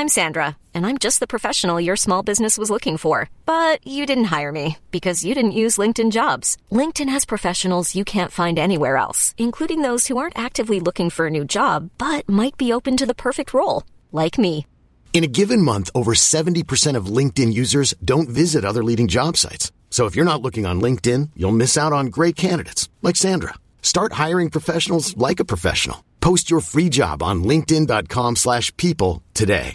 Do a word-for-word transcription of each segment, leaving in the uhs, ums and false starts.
I'm Sandra, and I'm just the professional your small business was looking for. But you didn't hire me because you didn't use LinkedIn Jobs. LinkedIn has professionals you can't find anywhere else, including those who aren't actively looking for a new job, but might be open to the perfect role, like me. In a given month, over seventy percent of LinkedIn users don't visit other leading job sites. So if you're not looking on LinkedIn, you'll miss out on great candidates like Sandra. Start hiring professionals like a professional. Post your free job on linkedin.com slash people today.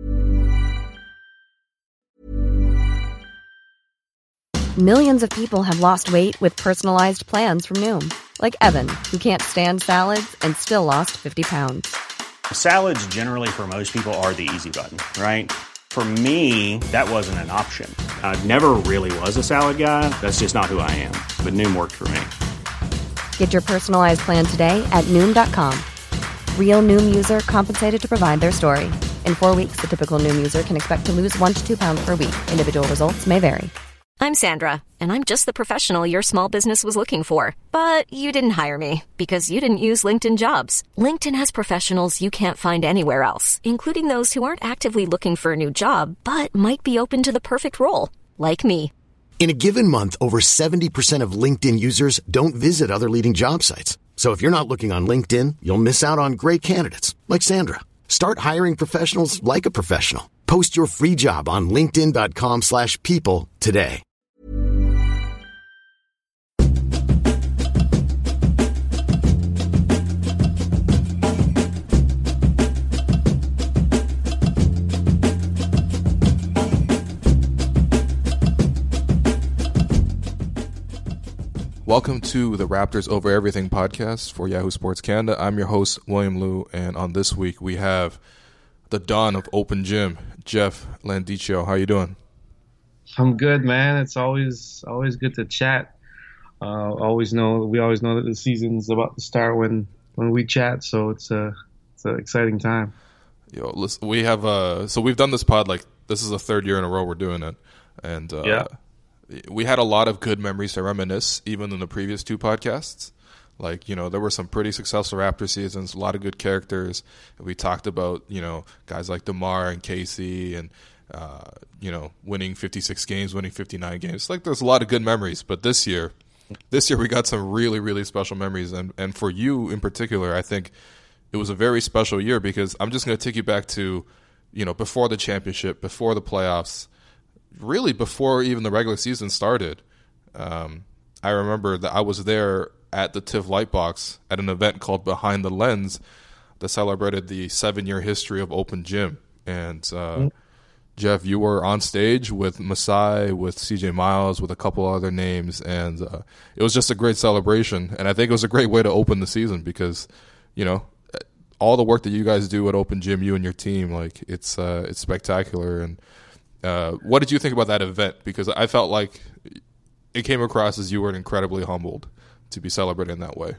Millions of people have lost weight with personalized plans from Noom. Like Evan, who can't stand salads and still lost fifty pounds. Salads generally for most people are the easy button, right? For me, that wasn't an option. I never really was a salad guy. That's just not who I am. But Noom worked for me. Get your personalized plan today at Noom dot com. Real Noom user compensated to provide their story. In four weeks, the typical Noom user can expect to lose one to two pounds per week. Individual results may vary. I'm Sandra, and I'm just the professional your small business was looking for. But you didn't hire me because you didn't use LinkedIn Jobs. LinkedIn has professionals you can't find anywhere else, including those who aren't actively looking for a new job, but might be open to the perfect role, like me. In a given month, over seventy percent of LinkedIn users don't visit other leading job sites. So if you're not looking on LinkedIn, you'll miss out on great candidates like Sandra. Start hiring professionals like a professional. Post your free job on linkedin.com slash people today. Welcome to the Raptors Over Everything podcast for Yahoo Sports Canada. I'm your host, William Liu, and on this week we have the Don of Open Gym, Jeff Landicio. How you doing? I'm good, man. It's always always good to chat. Uh, always know we always know that the season's about to start when, when we chat, so it's a it's an exciting time. Yo, listen, we have uh, so we've done this pod like this is the third year in a row we're doing it, and uh, yeah. we had a lot of good memories to reminisce, even in the previous two podcasts. Like, you know, there were some pretty successful Raptor seasons, a lot of good characters. We talked about, you know, guys like DeMar and Casey and, uh, you know, winning fifty-six games, winning fifty-nine games. Like, there's a lot of good memories. But this year, this year we got some really, really special memories. And, and for you in particular, I think it was a very special year because I'm just going to take you back to, you know, before the championship, before the playoffs, really before even the regular season started. Um, I remember that I was there at the TIFF Lightbox at an event called Behind the Lens that celebrated the seven-year history of Open Gym. And, uh, mm-hmm. Jeff, you were on stage with Masai, with C J Miles, with a couple other names, and uh, it was just a great celebration. And I think it was a great way to open the season because, you know, all the work that you guys do at Open Gym, you and your team, like, it's uh, it's spectacular. And Uh, what did you think about that event? Because I felt like it came across as you were incredibly humbled to be celebrated in that way.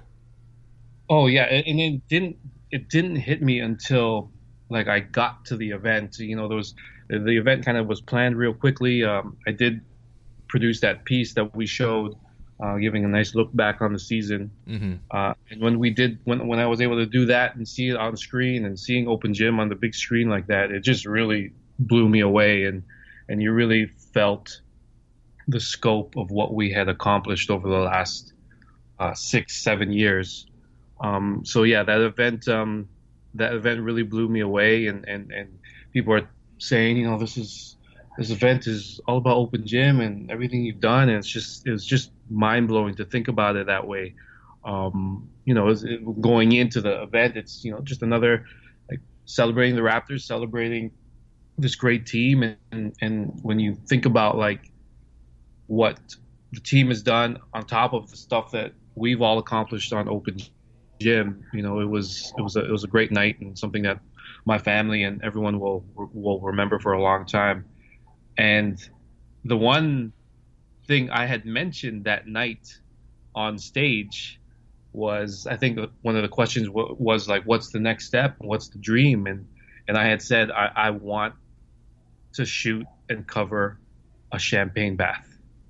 Oh yeah, and it didn't it didn't hit me until like I got to the event. You know, there was the event kind of was planned real quickly. Um, I did produce that piece that we showed, uh, giving a nice look back on the season. Mm-hmm. Uh, and when we did, when when I was able to do that and see it on screen and seeing Open Gym on the big screen like that, it just really blew me away, and and you really felt the scope of what we had accomplished over the last uh, six, seven years. Um, so yeah, that event, um, that event really blew me away, and, and, and people are saying, you know, this is this event is all about Open Gym and everything you've done, and it's just it's just mind blowing to think about it that way. Um, you know, it, going into the event, it's you know just another like celebrating the Raptors, celebrating this great team, and, and and when you think about like what the team has done on top of the stuff that we've all accomplished on Open Gym, you know, it was it was a it was a great night and something that my family and everyone will will remember for a long time. And the one thing I had mentioned that night on stage was, I think one of the questions w- was like, what's the next step? What's the dream? And and I had said, I, I want to shoot and cover a champagne bath.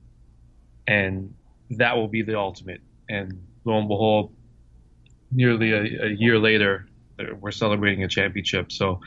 And that will be the ultimate. And lo and behold, nearly a, a year later, we're celebrating a championship. So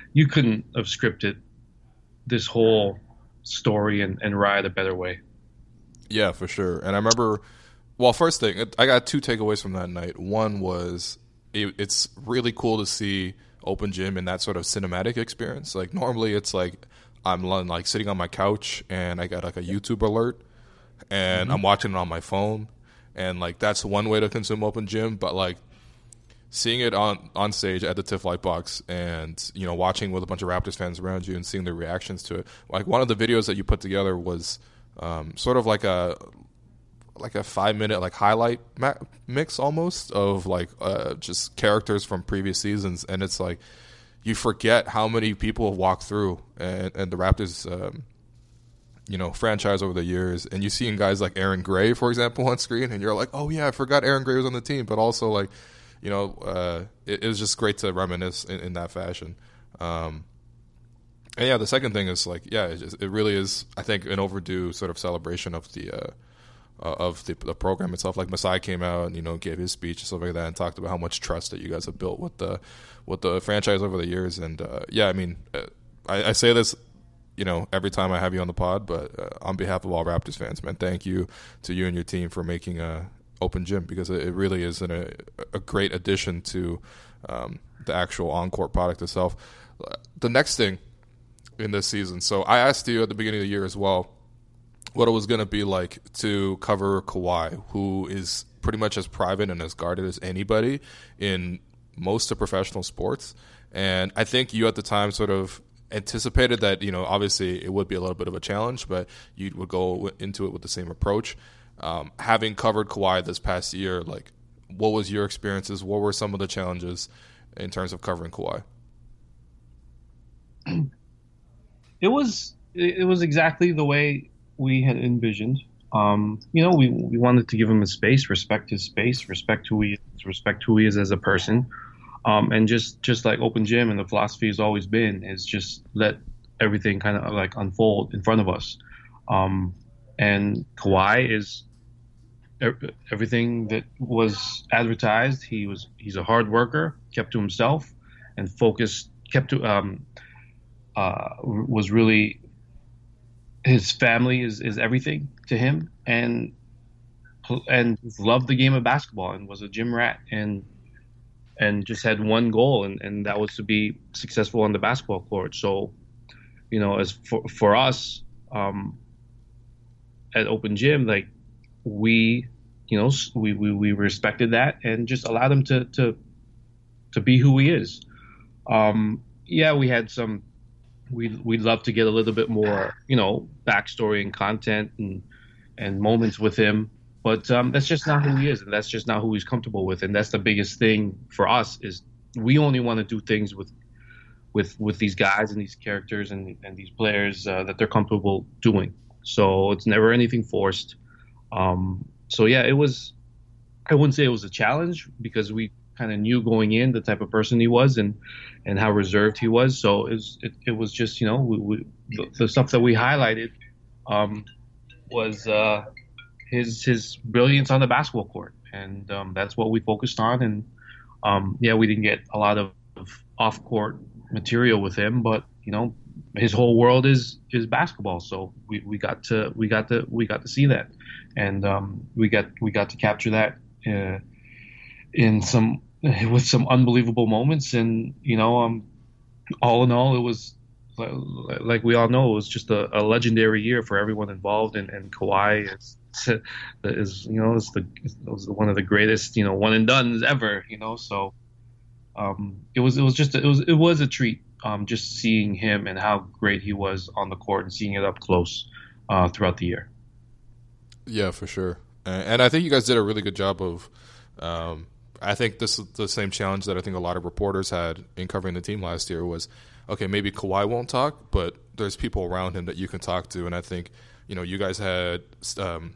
you couldn't have scripted this whole story and, and ride a better way. Yeah, for sure. And I remember, well, first thing, I got two takeaways from that night. One was it, it's really cool to see Open Gym in that sort of cinematic experience. Like normally it's like I'm like sitting on my couch and I got like a YouTube alert and mm-hmm. I'm watching it on my phone, and like that's one way to consume Open Gym. But like seeing it on, on stage at the TIFF Lightbox and, you know, watching with a bunch of Raptors fans around you and seeing their reactions to it. Like one of the videos that you put together was um, sort of like a like a five minute like highlight ma- mix almost of like uh, just characters from previous seasons, and it's like you forget how many people have walked through and, and the Raptors um, you know, franchise over the years, and you seeing guys like Aaron Gray, for example, on screen, and you're like, oh yeah, I forgot Aaron Gray was on the team, but also like, you know, uh, it, it was just great to reminisce in, in that fashion. Um, and yeah, the second thing is like, yeah, it, just, it really is, I think, an overdue sort of celebration of the uh, uh, of the, the program itself. Like Masai came out and, you know, gave his speech and stuff like that, and talked about how much trust that you guys have built with the with the franchise over the years. And uh, yeah, I mean, uh, I, I say this, you know, every time I have you on the pod, but uh, on behalf of all Raptors fans, man, thank you to you and your team for making a Open Gym, because it really is an, a, a great addition to um, the actual on-court product itself. The next thing in this season, so I asked you at the beginning of the year as well what it was going to be like to cover Kawhi, who is pretty much as private and as guarded as anybody in most of professional sports. And I think you at the time sort of anticipated that, you know, obviously it would be a little bit of a challenge, but you would go into it with the same approach. Um, having covered Kawhi this past year, like, what was your experiences? What were some of the challenges in terms of covering Kawhi? It was it was exactly the way we had envisioned. Um, you know, we we wanted to give him a space, respect his space, respect who he is, respect who he is as a person, um, and just just like Open Gym and the philosophy has always been is just let everything kind of like unfold in front of us. Um, and Kawhi is everything that was advertised. He was he's a hard worker, kept to himself, and focused. Kept to um, uh, was really his family is, is everything to him, and and loved the game of basketball and was a gym rat, and and just had one goal, and, and that was to be successful on the basketball court. So, you know, as for for us um, at Open Gym, like. We, you know, we, we, we respected that and just allowed him to to to be who he is. Um, yeah, we had some. We we'd love to get a little bit more, you know, backstory and content and and moments with him, but um, that's just not who he is, and that's just not who he's comfortable with. And that's the biggest thing for us is we only want to do things with with with these guys and these characters and and these players uh, that they're comfortable doing. So it's never anything forced. Um, so yeah, it was, I wouldn't say it was a challenge because we kind of knew going in the type of person he was and, and how reserved he was. So it was, it, it was just, you know, we, we, the, the stuff that we highlighted, um, was, uh, his, his brilliance on the basketball court. And, um, that's what we focused on. And, um, yeah, we didn't get a lot of, of off court material with him, but, you know, his whole world is, is basketball. So we, we got to, we got to, we got to see that. And, um, we got, we got to capture that, uh, in some, with some unbelievable moments. And, you know, um, all in all, it was like, like we all know, it was just a, a legendary year for everyone involved. And, and Kawhi is, is, you know, is the, is one of the greatest, you know, one and dones ever, you know, so, um, it was, it was just, it was, it was a treat. Um, just seeing him and how great he was on the court and seeing it up close uh, throughout the year. Yeah, for sure. And, and I think you guys did a really good job of, um, I think this is the same challenge that I think a lot of reporters had in covering the team last year was, okay, maybe Kawhi won't talk, but there's people around him that you can talk to. And I think, you know, you guys had, um,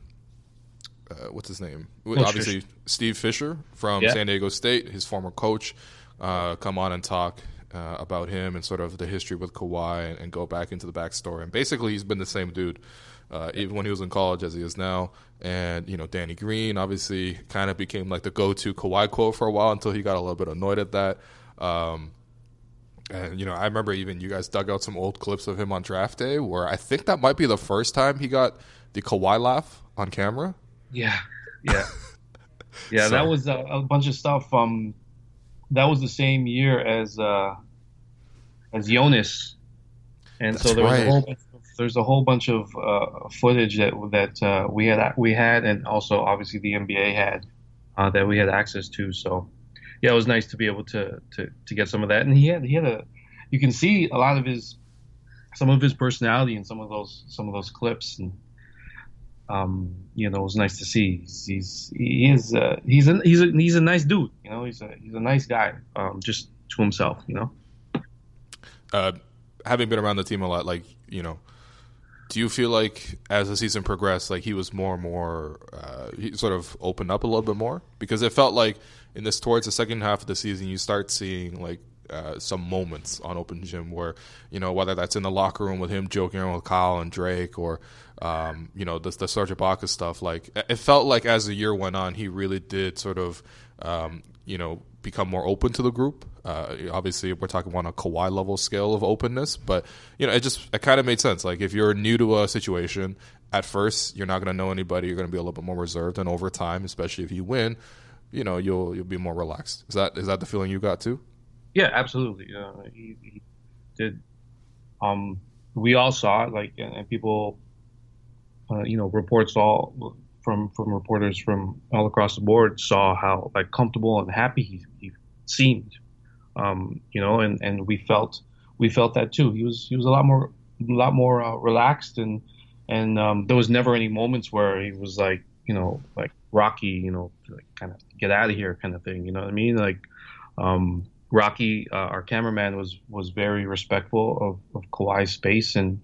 uh, what's his name? Coach Obviously, Fisher. Steve Fisher from yeah. San Diego State, his former coach, uh, come on and talk Uh, about him and sort of the history with Kawhi and, and go back into the backstory. And basically, he's been the same dude, uh, even when he was in college as he is now. And, you know, Danny Green obviously kind of became like the go-to Kawhi quote for a while until he got a little bit annoyed at that. Um, And, you know, I remember even you guys dug out some old clips of him on draft day where I think that might be the first time he got the Kawhi laugh on camera. Yeah, yeah. Yeah, So- that was a, a bunch of stuff. Um, that was the same year as uh, as Jonas, and so That's there was right. a whole bunch of, there's a whole bunch of uh, footage that that uh, we had we had, and also obviously the N B A had uh, that we had access to. So yeah, it was nice to be able to to to get some of that, and he had he had a you can see a lot of his some of his personality in some of those some of those clips and. Um, you know, it was nice to see. He's, he's he is uh, he's a he's a he's a nice dude. You know, he's a he's a nice guy. Um, just to himself. You know. Uh, having been around the team a lot, like, you know, do you feel like as the season progressed, like he was more and more, uh, he sort of opened up a little bit more? Because it felt like in this towards the second half of the season, you start seeing like uh, some moments on Open Gym where, you know, whether that's in the locker room with him joking around with Kyle and Drake or, um, you know, the, the Serge Ibaka stuff. Like it felt like as the year went on, he really did sort of, um, you know, become more open to the group. Uh, obviously, we're talking on a Kawhi level scale of openness, but you know, it just it kind of made sense. Like if you're new to a situation, at first you're not going to know anybody. You're going to be a little bit more reserved, and over time, especially if you win, you know, you'll you'll be more relaxed. Is that is that the feeling you got too? Yeah, absolutely. Uh, he, he did. Um, we all saw it, like, and, and people, uh, you know, reports all from from reporters from all across the board saw how like comfortable and happy he, he seemed. Um, you know, and, and we felt we felt that too. He was he was a lot more a lot more uh, relaxed, and and um, there was never any moments where he was like, you know, like Rocky, you know, like kind of get out of here kind of thing. You know what I mean? Like um, Rocky, uh, our cameraman, was was very respectful of, of Kawhi's space, and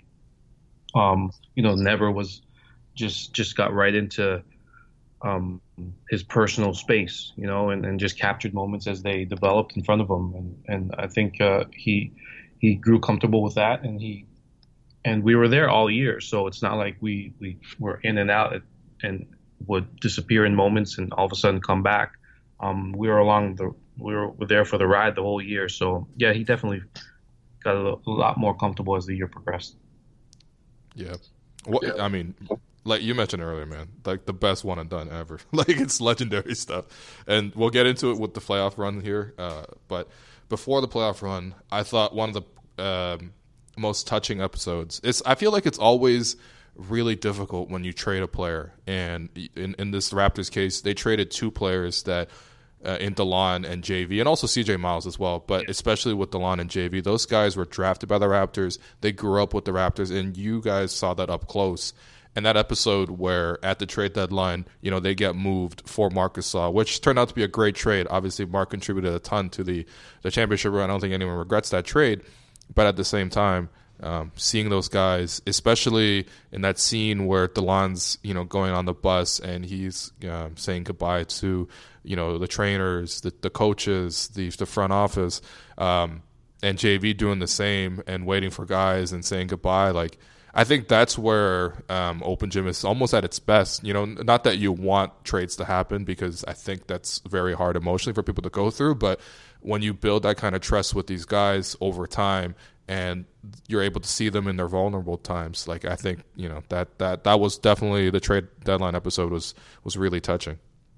um, you know, never was just just got right into um, his personal space, you know, and, and just captured moments as they developed in front of him. And, and I think uh, he he grew comfortable with that, and he and we were there all year. So it's not like we, we were in and out and would disappear in moments and all of a sudden come back. Um, we were along the we were there for the ride the whole year. So yeah, he definitely got a, a lot more comfortable as the year progressed. Yeah. What, yeah. I mean, like you mentioned earlier, man, like the best one and done ever. Like it's legendary stuff. And we'll get into it with the playoff run here. Uh, but before the playoff run, I thought one of the um, most touching episodes. It's I feel like it's always really difficult when you trade a player. And in, in this Raptors case, they traded two players that uh, in DeLon and J V, and also C J Miles as well. But especially with DeLon and J V, those guys were drafted by the Raptors. They grew up with the Raptors, and you guys saw that up close. And that episode where at the trade deadline, you know, they get moved for Marc Gasol, which turned out to be a great trade. Obviously, Marc contributed a ton to the, the championship run. I don't think anyone regrets that trade. But at the same time, um, seeing those guys, especially in that scene where DeLon's, you know, going on the bus and he's um, saying goodbye to, you know, the trainers, the, the coaches, the, the front office, um, and J V doing the same and waiting for guys and saying goodbye, like, I think that's where um, Open Gym is almost at its best. You know, not that you want trades to happen, because I think that's very hard emotionally for people to go through. But when you build that kind of trust with these guys over time, and you're able to see them in their vulnerable times, like I think, you know, that that that was definitely the trade deadline episode was was really touching.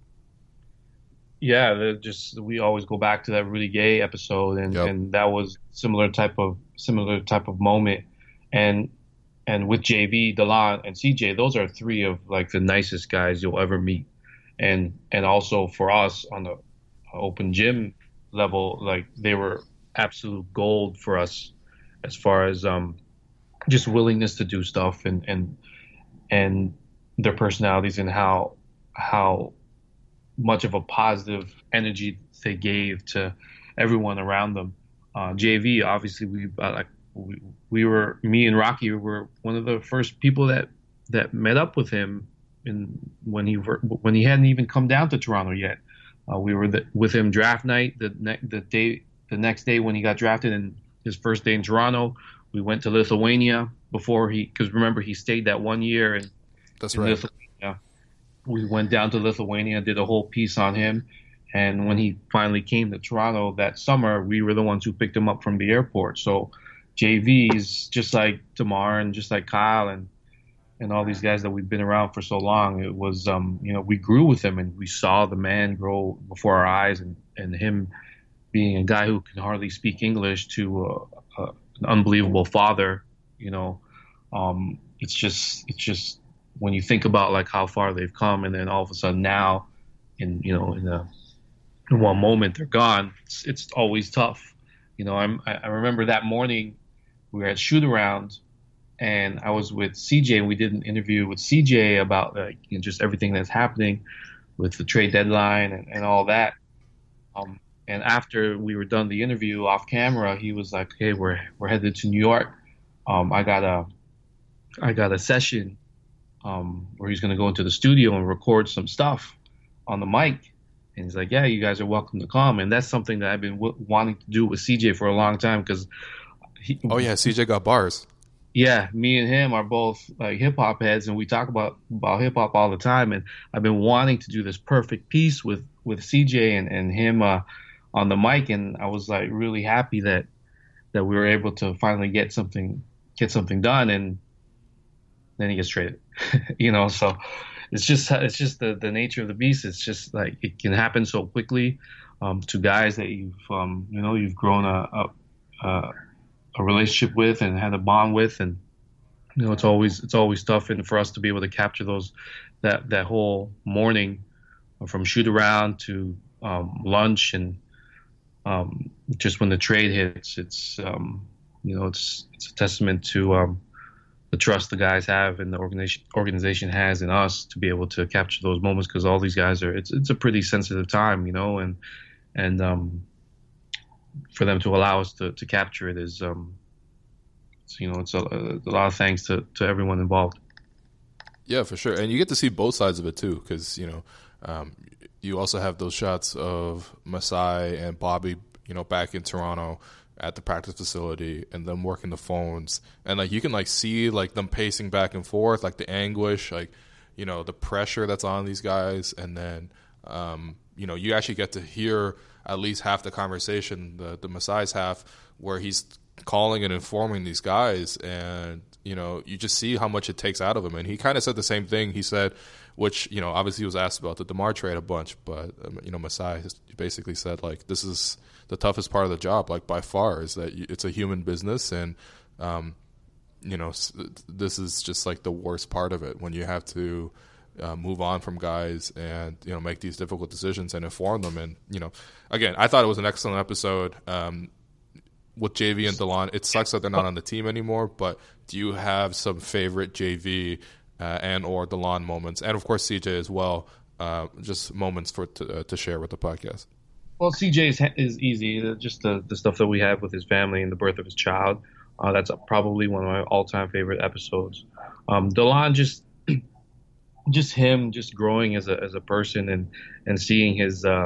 Yeah, just we always go back to that Rudy Gay episode, and, yep. and that was similar type of similar type of moment, and. And with J V, DeLon, and C J, those are three of like the nicest guys you'll ever meet. And and also for us on the Open Gym level, like they were absolute gold for us as far as um, just willingness to do stuff and and and their personalities and how how much of a positive energy they gave to everyone around them. Uh, J V, obviously, we uh, like. We, we were me and Rocky were one of the first people that, that met up with him in when he when he hadn't even come down to Toronto yet. Uh, we were the, with him draft night the ne- the day the next day when he got drafted, and his first day in Toronto. We went to Lithuania before he because remember he stayed that one year in, That's in right. Lithuania. We went down to Lithuania, did a whole piece on him, And when he finally came to Toronto that summer, we were the ones who picked him up from the airport. So J V is just like Damar and just like Kyle and and all these guys that we've been around for so long. It was, um, you know, we grew with him and we saw the man grow before our eyes, and, and him being a guy who can hardly speak English to uh, uh, an unbelievable father. You know, um, it's just it's just when you think about like how far they've come, and then all of a sudden now, in you know, in a in one moment they're gone. It's, it's always tough. You know, I'm I, I remember that morning we were at shoot around, and I was with C J, and we did an interview with C J about like, you know, just everything that's happening with the trade deadline and, and all that. Um, and after we were done the interview off camera, he was like, "Hey, we're we're headed to New York. Um, I got a I got a session um, where he's going to go into the studio and record some stuff on the mic." And he's like, "Yeah, you guys are welcome to come." And that's something that I've been w- wanting to do with C J for a long time because. Oh yeah, C J got bars. Yeah, me and him are both like hip hop heads, and we talk about about hip hop all the time. And I've been wanting to do this perfect piece with with C J and and him uh, on the mic, and I was like really happy that that we were able to finally get something get something done. And then he gets traded, you know. So it's just it's just the the nature of the beast. It's just like it can happen so quickly um, to guys that you've um, you know you've grown a. a, a a relationship with and had a bond with, and you know it's always it's always tough, and for us to be able to capture those that that whole morning from shoot around to um, lunch and um, just when the trade hits, it's um, you know it's it's a testament to um, the trust the guys have and the organization organization has in us to be able to capture those moments, because all these guys are it's it's a pretty sensitive time, you know, and and um, for them to allow us to, to capture it is, um, it's, you know, it's a, a lot of thanks to, to everyone involved. Yeah, for sure. And you get to see both sides of it too, because, you know, um, you also have those shots of Masai and Bobby, you know, back in Toronto at the practice facility and them working the phones. And, like, you can, like, see, like, them pacing back and forth, like, the anguish, like, you know, the pressure that's on these guys. And then, um, you know, you actually get to hear at least half the conversation, the the Masai's half, where he's calling and informing these guys, and you know you just see how much it takes out of him. And he kind of said the same thing. He said, which you know obviously he was asked about the DeMar trade a bunch, but um, you know Masai basically said like this is the toughest part of the job, like by far, is that it's a human business, and um, you know this is just like the worst part of it when you have to. Uh, move on from guys and you know make these difficult decisions and inform them. And you know again I thought it was an excellent episode um, with J V and Delon. It sucks that they're not on the team anymore, but do you have some favorite J V uh, and or Delon moments, and of course C J as well, uh, just moments for to, uh, to share with the podcast? Well, C J is, is easy, just the, the stuff that we have with his family and the birth of his child. Uh, that's probably one of my all-time favorite episodes. um, Delon, just just him just growing as a as a person, and and seeing his uh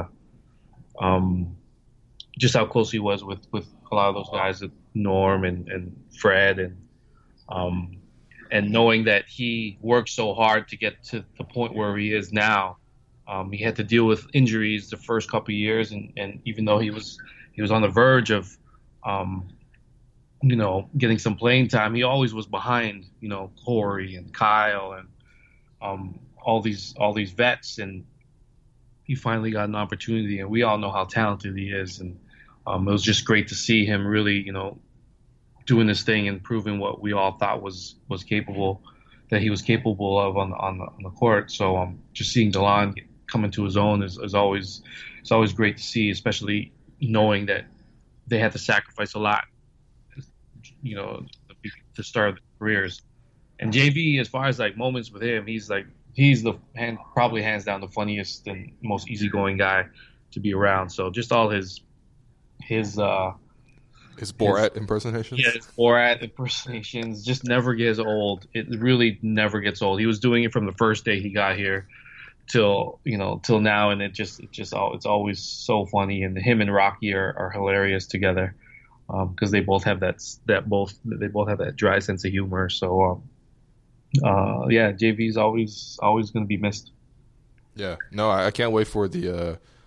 um just how close he was with with a lot of those guys, Norm and and Fred, and um and knowing that he worked so hard to get to the point where he is now. Um he had to deal with injuries the first couple of years, and and even though he was he was on the verge of um you know getting some playing time, he always was behind you know Corey and Kyle and Um, all these all these vets, and he finally got an opportunity, and we all know how talented he is, and um, it was just great to see him really, you know, doing this thing and proving what we all thought was was capable, that he was capable of on the on the, on the court. So um, just seeing Delon come into his own is, is always it's always great to see, especially knowing that they had to sacrifice a lot, you know, to start their careers. And J V, as far as like moments with him, he's like he's the hand, probably hands down the funniest and most easygoing guy to be around. So just all his his uh his Borat his, impersonations, yeah, his Borat impersonations just never gets old. It really never gets old. He was doing it from the first day he got here till you know till now, and it just it just all it's always so funny. And him and Rocky are, are hilarious together because um, they both have that that both they both have that dry sense of humor. So. Um, Uh, yeah, J V is always always going to be missed. Yeah, no, I, I can't wait for the uh,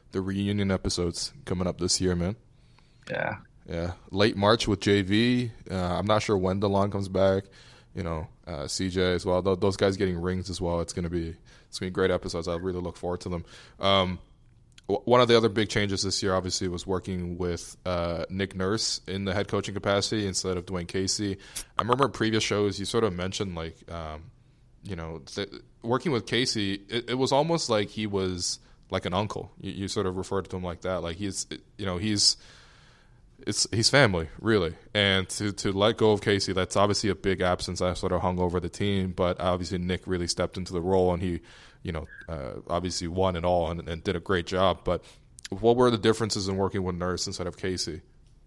the reunion episodes coming up this year, man. Yeah. Yeah. Late March with J V. Uh, I'm not sure when DeLon comes back. You know, uh, C J as well. Th- those guys getting rings as well. It's gonna be it's gonna be great episodes. I really look forward to them. Um, w- one of the other big changes this year, obviously, was working with uh, Nick Nurse in the head coaching capacity instead of Dwayne Casey. I remember in previous shows you sort of mentioned like, um, you know, th- working with Casey. It, it was almost like he was like an uncle. You, you sort of referred to him like that. Like he's, you know, he's. It's he's family, really, and to to let go of Casey, that's obviously a big absence that sort of hung over the team. But obviously, Nick really stepped into the role, and he, you know, uh, obviously won it all and, and did a great job. But what were the differences in working with Nurse instead of Casey?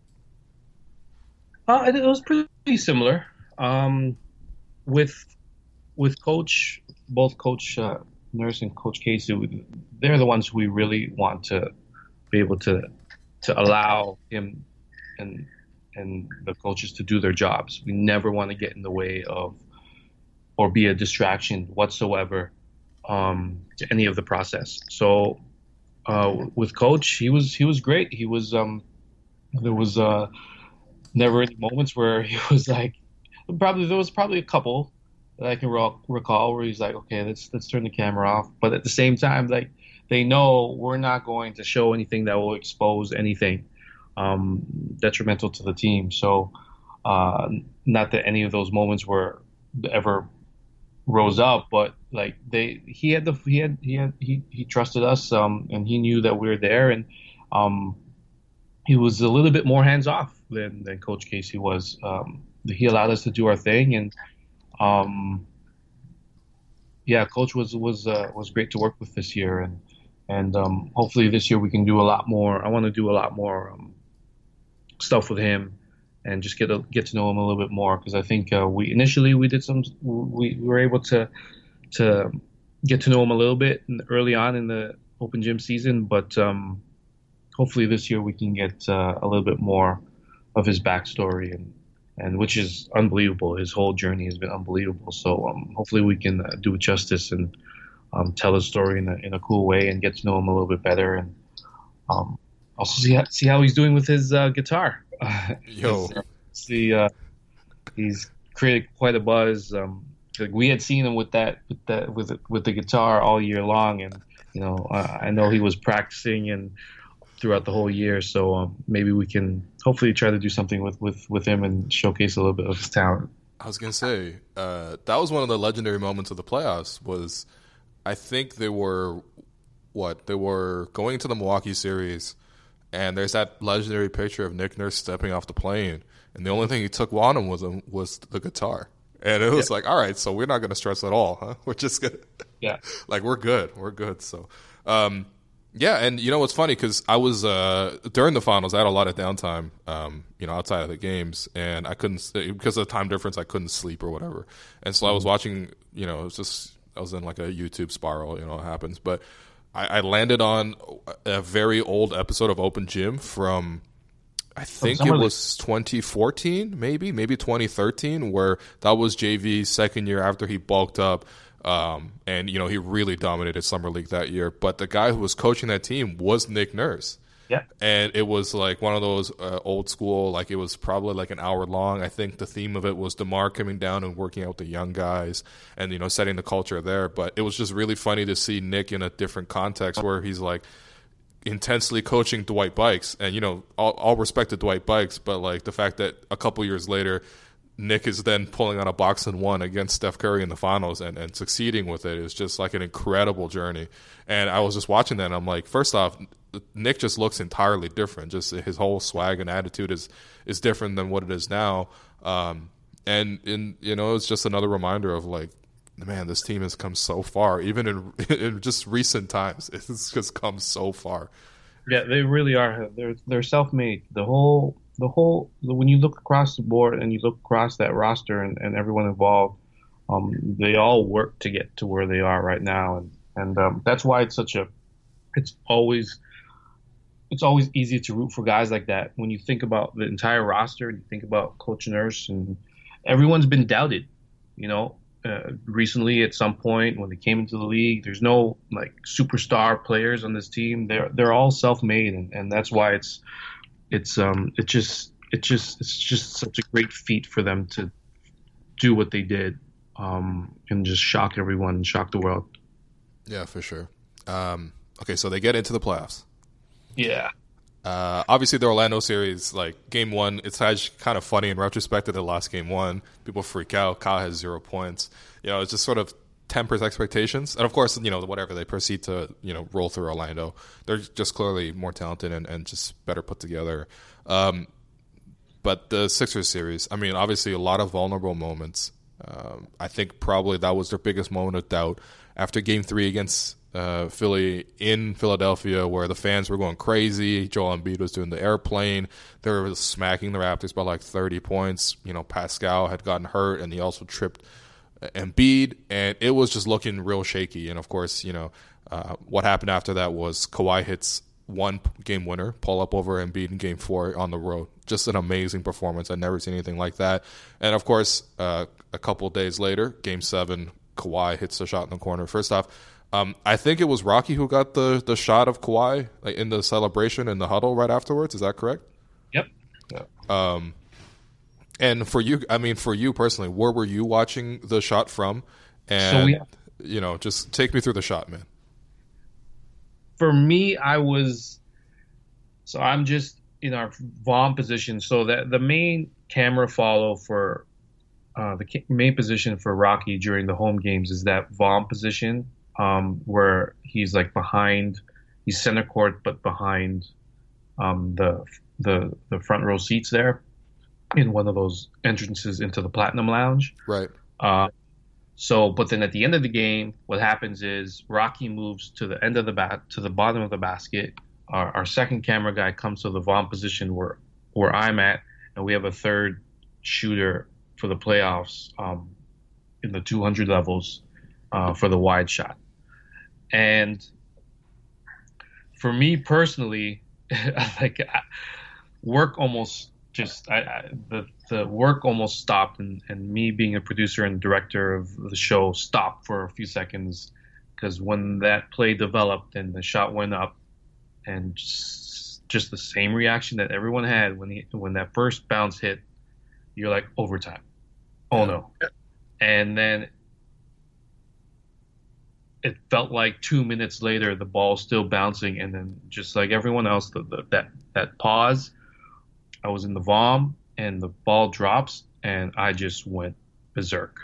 Uh, it was pretty similar. Um, with with Coach, both Coach uh, Nurse and Coach Casey, they're the ones we really want to be able to to allow him and and the coaches to do their jobs. We never want to get in the way of or be a distraction whatsoever um, to any of the process. So uh, with Coach, he was he was great. He was um, there was uh, never any moments where he was like probably there was probably a couple that I can recall where he's like, okay, let's let's turn the camera off. But at the same time, like they know we're not going to show anything that will expose anything um, detrimental to the team. So uh, not that any of those moments were ever rose up, but like they, he had the, he had, he had, he, he trusted us um, and he knew that we were there. And um, he was a little bit more hands off than, than Coach Casey was. Um, he allowed us to do our thing. And um, yeah, Coach was, was, uh, was great to work with this year. And, And um, hopefully this year we can do a lot more. I want to do a lot more um, stuff with him and just get a, get to know him a little bit more, because I think uh, we initially we did some we, we were able to to get to know him a little bit early on in the open gym season, but um, hopefully this year we can get uh, a little bit more of his backstory, and and which is unbelievable. His whole journey has been unbelievable. So um, hopefully we can uh, do it justice and Um, tell his story in a in a cool way and get to know him a little bit better, and um, also see how, see how he's doing with his uh, guitar. Yo, uh, see, uh, he's created quite a buzz. Um, like we had seen him with that with that with with the guitar all year long, and you know uh, I know he was practicing and throughout the whole year. So um, maybe we can hopefully try to do something with, with, with him and showcase a little bit of his talent. I was gonna say uh, that was one of the legendary moments of the playoffs. Was I think they were, what, they were going to the Milwaukee series, and there's that legendary picture of Nick Nurse stepping off the plane, and the only thing he took on him was, was the guitar. And it was yeah. like, all right, so we're not going to stress at all, huh? We're just going to, yeah, like, we're good. We're good. So, um, yeah, and you know what's funny, because I was, uh, during the finals, I had a lot of downtime, um, you know, outside of the games, and I couldn't, because of the time difference, I couldn't sleep or whatever. And so mm-hmm. I was watching, you know, it was just, I was in like a YouTube spiral, you know, it happens. But I, I landed on a very old episode of Open Gym from, I think it was twenty fourteen, maybe, maybe twenty thirteen, where that was J V's second year after he bulked up. Um, and, you know, he really dominated Summer League that year. But the guy who was coaching that team was Nick Nurse. Yeah. And it was like one of those uh, old school, like it was probably like an hour long. I think the theme of it was DeMar coming down and working out with the young guys and, you know, setting the culture there. But it was just really funny to see Nick in a different context where he's like intensely coaching Dwight Bikes. And, you know, all, all respect to Dwight Bikes, but like the fact that a couple years later, Nick is then pulling on a box and one against Steph Curry in the finals and, and succeeding with it is just like an incredible journey. And I was just watching that and I'm like, first off, Nick just looks entirely different. Just his whole swag and attitude is is different than what it is now. Um, and in you know, it's just another reminder of like, man, this team has come so far. Even in, in just recent times, it's just come so far. Yeah, they really are. They're they're self-made. The whole the whole when you look across the board and you look across that roster and, and everyone involved, um, they all work to get to where they are right now, and and um, that's why it's such a it's always. It's always easy to root for guys like that when you think about the entire roster and you think about Coach Nurse, and everyone's been doubted, you know, uh, recently at some point when they came into the league. There's no like superstar players on this team. They're they're all self-made, and, and that's why it's it's um it just it just it's just such a great feat for them to do what they did, um, and just shock everyone and shock the world. Yeah, for sure. Um, okay, so they get into the playoffs. Yeah. Uh, obviously, the Orlando series, like game one, it's kind of funny in retrospect that they lost game one. People freak out. Kyle has zero points. You know, it just sort of tempers expectations. And of course, you know, whatever, they proceed to, you know, roll through Orlando. They're just clearly more talented and, and just better put together. Um, but the Sixers series, I mean, obviously a lot of vulnerable moments. Um, I think probably that was their biggest moment of doubt after game three against Uh, Philly in Philadelphia, where the fans were going crazy. Joel Embiid was doing the airplane. They were smacking the Raptors by like thirty points. You know, Pascal had gotten hurt, and he also tripped Embiid, and it was just looking real shaky. And of course, you know, uh, what happened after that was Kawhi hits one game winner, pull up over Embiid in game four on the road. Just an amazing performance. I'd never seen anything like that. And of course, uh, a couple days later, game seven, Kawhi hits the shot in the corner. First off, Um, I think it was Rocky who got the, the shot of Kawhi like in the celebration in the huddle right afterwards. Is that correct? Yep. Yeah. Um, and for you, I mean, for you personally, where were you watching the shot from? And, so we have, you know, just take me through the shot, man. For me, I was – so I'm just in our Vaughn position. So that the main camera follow for uh, – the main position for Rocky during the home games is that Vaughn position. Um, where he's like behind, he's center court, but behind um, the the the front row seats there, in one of those entrances into the Platinum Lounge. Right. Uh, so, but then at the end of the game, what happens is Rocky moves to the end of the bat to the bottom of the basket. Our, our second camera guy comes to the Vaughn position where where I'm at, and we have a third shooter for the playoffs um, in the two hundred levels uh, for the wide shot. And for me personally, like work almost just I, I, the the work almost stopped, and, and me being a producer and director of the show stopped for a few seconds, because when that play developed and the shot went up, and just, just the same reaction that everyone had when he, when that first bounce hit, you're like, overtime. Oh no. And then it felt like two minutes later, the ball's still bouncing, and then just like everyone else, the, the, that that pause, I was in the Vom, and the ball drops, and I just went berserk.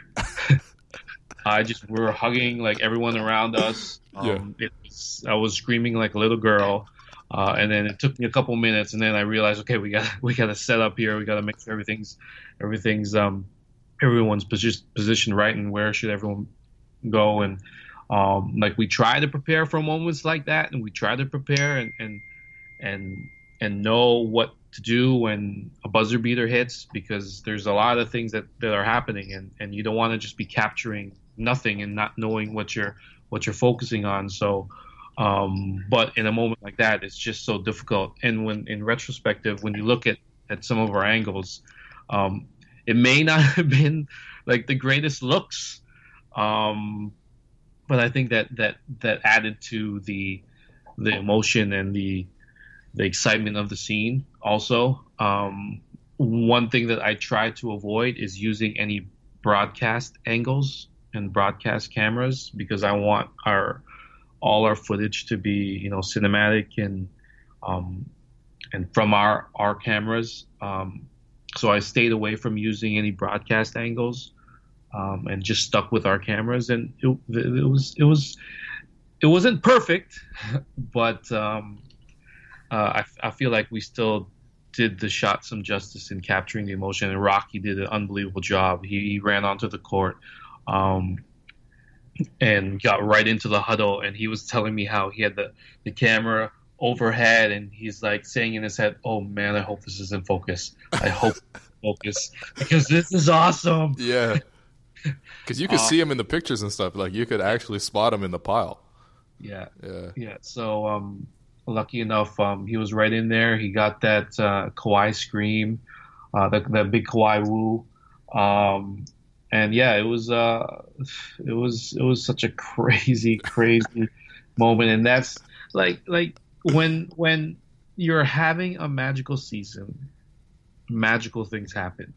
I just we were hugging like everyone around us. Um, yeah. It was, I was screaming like a little girl, uh, and then it took me a couple minutes, and then I realized, okay, we got we got to set up here. We got to make sure everything's everything's um everyone's position positioned right, and where should everyone go. And Um, like we try to prepare for moments like that, and we try to prepare and and and and know what to do when a buzzer beater hits, because there's a lot of things that, that are happening, and, and you don't want to just be capturing nothing and not knowing what you're what you're focusing on. So, um, but in a moment like that, it's just so difficult. And when in retrospective, when you look at, at some of our angles, um, it may not have been like the greatest looks. Um, But I think that, that, that added to the the emotion and the the excitement of the scene. Also, um, one thing that I try to avoid is using any broadcast angles and broadcast cameras, because I want our all our footage to be, you know, cinematic and um, and from our our cameras. Um, so I stayed away from using any broadcast angles. Um, and just stuck with our cameras, and it, it was it was it wasn't perfect, but um, uh, I, I feel like we still did the shot some justice in capturing the emotion. And Rocky did an unbelievable job. He, he ran onto the court um, and got right into the huddle, and he was telling me how he had the, the camera overhead, and he's like saying in his head, "Oh man, I hope this is in focus. I hope it's in focus, because this is awesome." Yeah. Because you could uh, see him in the pictures and stuff. Like, you could actually spot him in the pile. Yeah. Yeah. Yeah. So, um, lucky enough, um, he was right in there. He got that uh, Kawhi scream, uh, that, that big Kawhi woo. Um, and yeah, it was uh, it was it was such a crazy, crazy moment, and that's like like when when you're having a magical season, magical things happen,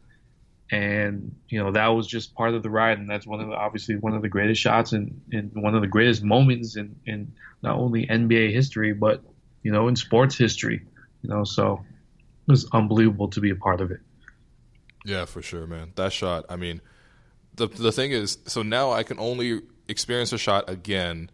and you know that was just part of the ride, and that's one of the, obviously one of the greatest shots and, and one of the greatest moments in, in not only N B A history but you know in sports history, you know. So it was unbelievable to be a part of it. Yeah, for sure, man. That shot. I mean, the the thing is, so now I can only experience a shot again,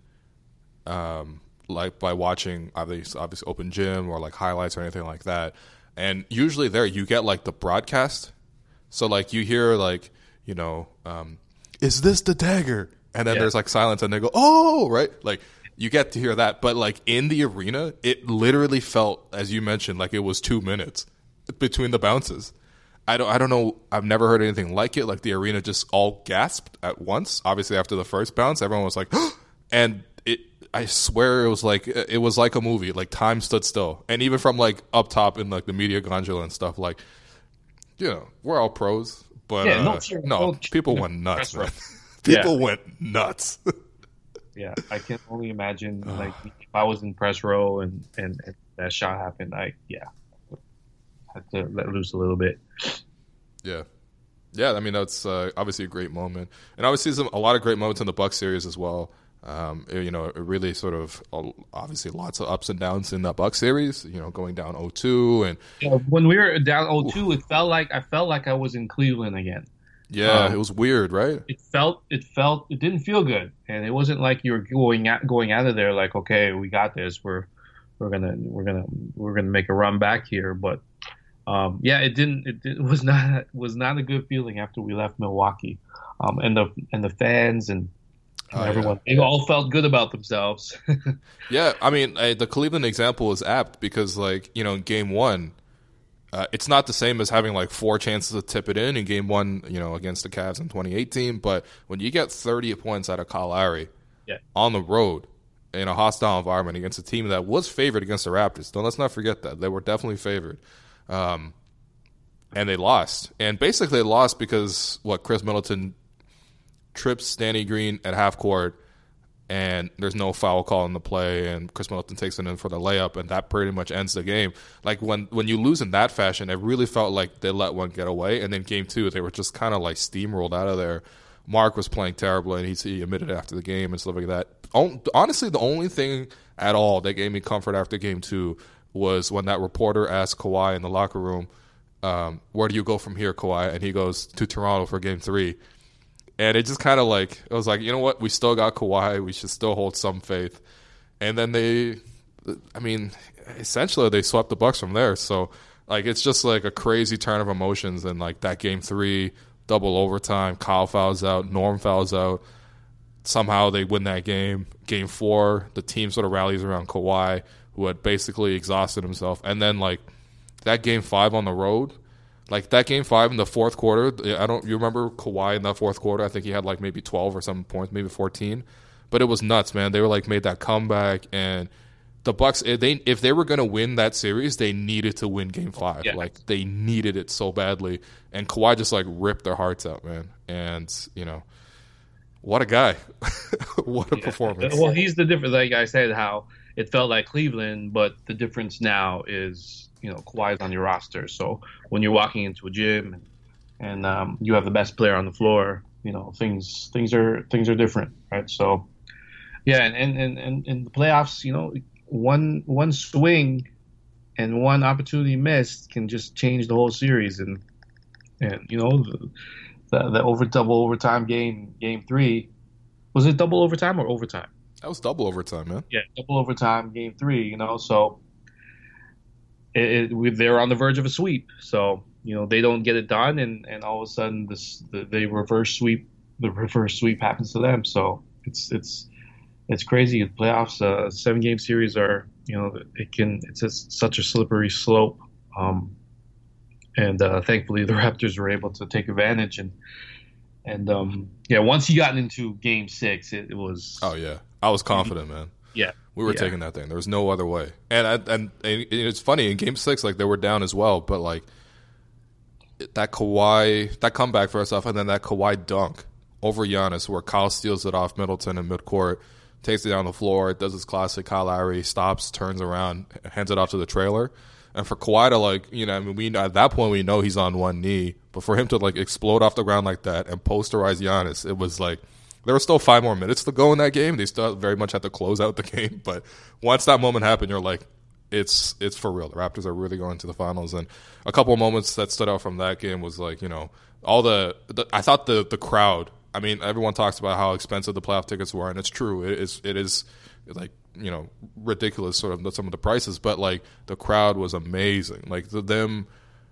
um, like by watching obviously, obviously Open Gym or like highlights or anything like that. And usually there you get like the broadcast. So like you hear like, you know, um, is this the dagger? And then yeah. there's like silence and they go, oh, right? Like you get to hear that. But like in the arena, it literally felt, as you mentioned, like it was two minutes between the bounces. I don't I don't know. I've never heard anything like it. Like the arena just all gasped at once. Obviously after the first bounce, everyone was like, and it, I swear it was like, it was like a movie. Like time stood still. And even from like up top in like the media gondola and stuff, like, you know, we're all pros, but yeah, uh, no, no, no, people went nuts, man. People yeah. went nuts. Yeah, I can only imagine, like, if I was in press row and, and, and that shot happened, I, yeah, had to let loose a little bit. Yeah. Yeah, I mean, that's uh, obviously a great moment. And obviously some, a lot of great moments in the Bucks series as well. Um, it, you know, it really sort of obviously lots of ups and downs in that Bucks series. You know, going down oh two and yeah, when we were down oh two, it felt like I felt like I was in Cleveland again. Yeah, um, it was weird, right? It felt it felt it didn't feel good, and it wasn't like you were going out going out of there like, okay, we got this. We're we're gonna we're gonna we're gonna make a run back here, but um, yeah, it didn't. It, it was not was not a good feeling after we left Milwaukee, um, and the and the fans and. Oh, everyone, yeah. They all felt good about themselves. Yeah, I mean, I, the Cleveland example is apt because, like, you know, in game one, uh, it's not the same as having, like, four chances to tip it in in game one, you know, against the Cavs in twenty eighteen. But when you get thirty points out of Kyle Lowry yeah. on the road in a hostile environment against a team that was favored against the Raptors, don't let's not forget that. They were definitely favored. Um, and they lost. And basically they lost because, what, Chris Middleton trips Danny Green at half court, and there's no foul call in the play, and Chris Middleton takes it in for the layup, and that pretty much ends the game. Like when when you lose in that fashion, it really felt like they let one get away, and then game two, they were just kind of like steamrolled out of there. Mark was playing terribly, and he, he admitted after the game and stuff like that. Honestly, the only thing at all that gave me comfort after game two was when that reporter asked Kawhi in the locker room, um, where do you go from here, Kawhi? And he goes, to Toronto for game three. And it just kind of like, it was like, you know what? We still got Kawhi. We should still hold some faith. And then they, I mean, essentially they swept the Bucks from there. So, like, it's just like a crazy turn of emotions. And, like, that game three, double overtime, Kyle fouls out, Norm fouls out. Somehow they win that game. Game four, the team sort of rallies around Kawhi, who had basically exhausted himself. And then, like, that game five on the road, like that game five in the fourth quarter, I don't. You remember Kawhi in that fourth quarter? I think he had like maybe twelve or some points, maybe fourteen. But it was nuts, man. They were like made that comeback, and the Bucks. If they if they were going to win that series, they needed to win Game Five. Yeah. Like they needed it so badly, and Kawhi just like ripped their hearts out, man. And you know, what a guy! What a yeah. performance! Well, he's the difference. Like I said, how it felt like Cleveland, but the difference now is, you know, Kawhi's on your roster. So when you're walking into a gym and, and um, you have the best player on the floor, you know, things things are things are different, right? So yeah, and and and in the playoffs, you know, one one swing and one opportunity missed can just change the whole series. And and you know, the the, the over double overtime game game three, was it double overtime or overtime? That was double overtime, man. Yeah, double overtime game three. You know, so. It, it, they're on the verge of a sweep, so you know they don't get it done, and, and all of a sudden this the, they reverse sweep. The reverse sweep happens to them, so it's it's it's crazy. The playoffs, uh, seven game series are, you know, it can it's a, such a slippery slope, um, and uh, thankfully the Raptors were able to take advantage, and and um, yeah, once you got into game six, it, it was oh yeah, I was confident, man. Yeah. We were yeah. taking that thing. There was no other way. And, I, and and it's funny, in game six, like, they were down as well. But, like, that Kawhi, that comeback first off, and then that Kawhi dunk over Giannis where Kyle steals it off Middleton in midcourt, takes it down the floor, does his classic Kyle Lowry, stops, turns around, hands it off to the trailer. And for Kawhi to, like, you know, I mean, we at that point we know he's on one knee, but for him to, like, explode off the ground like that and posterize Giannis, it was like, there were still five more minutes to go in that game. They still very much had to close out the game. But once that moment happened, you're like, it's it's for real. The Raptors are really going to the finals. And a couple of moments that stood out from that game was, like, you know, all the, the I thought the the crowd, I mean, everyone talks about how expensive the playoff tickets were, and it's true. It is, it is like, you know, ridiculous sort of some of the prices, but, like, the crowd was amazing. Like, the, them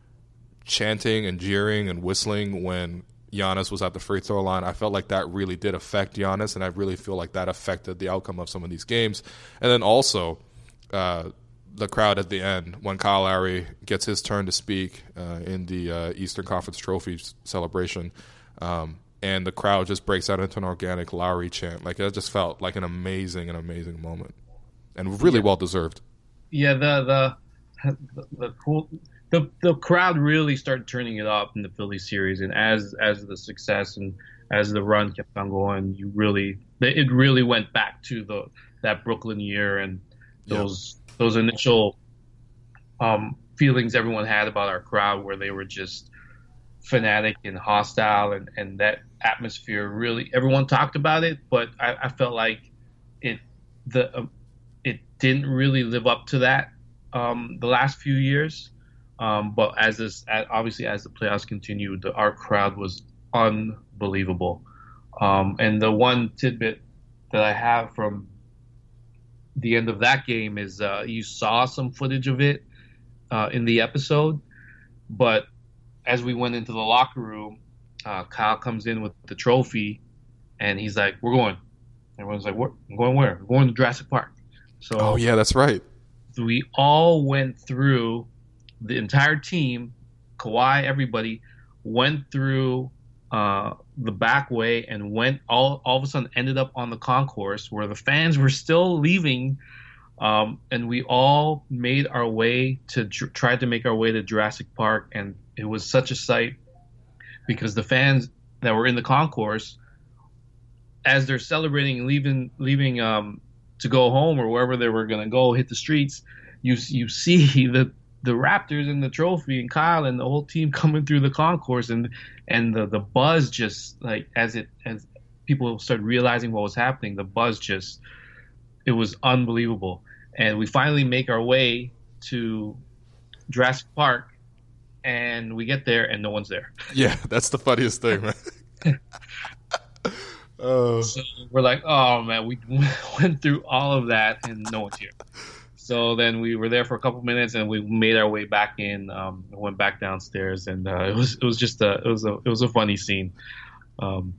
chanting and jeering and whistling when Giannis was at the free throw line, I felt like that really did affect Giannis, and I really feel like that affected the outcome of some of these games. And then also uh, the crowd at the end when Kyle Lowry gets his turn to speak uh, in the uh, Eastern Conference Trophy celebration, um, and the crowd just breaks out into an organic Lowry chant. Like, it just felt like an amazing, an amazing moment, and really yeah. well deserved. Yeah, the the the, the cool. The the crowd really started turning it up in the Philly series, and as as the success and as the run kept on going, you really it really went back to the that Brooklyn year and those yeah. those initial um, feelings everyone had about our crowd, where they were just fanatic and hostile, and, and that atmosphere really everyone talked about it, but I, I felt like it the um, it didn't really live up to that um, the last few years. Um, but as this, obviously, as the playoffs continued, the, our crowd was unbelievable. Um, and the one tidbit that I have from the end of that game is uh, you saw some footage of it uh, in the episode, but as we went into the locker room, uh, Kyle comes in with the trophy, and he's like, "We're going." Everyone's like, "We're going where? We're going to Jurassic Park." So, oh yeah, that's right. We all went through. The entire team, Kawhi, everybody, went through uh, the back way and went all all of a sudden ended up on the concourse where the fans were still leaving, um, and we all made our way to tr- tried to make our way to Jurassic Park, and it was such a sight because the fans that were in the concourse, as they're celebrating, leaving leaving um, to go home or wherever they were going to go, hit the streets, you you see the the Raptors and the trophy and Kyle and the whole team coming through the concourse, and and the, the buzz just like as it as people started realizing what was happening, the buzz just it was unbelievable. And we finally make our way to Jurassic Park, and we get there and no one's there. Yeah, that's the funniest thing, man. uh, so we're like, oh man, we went through all of that and no one's here. So then we were there for a couple minutes, and we made our way back in. Um, went back downstairs, and uh, it was it was just a it was a it was a funny scene. Um,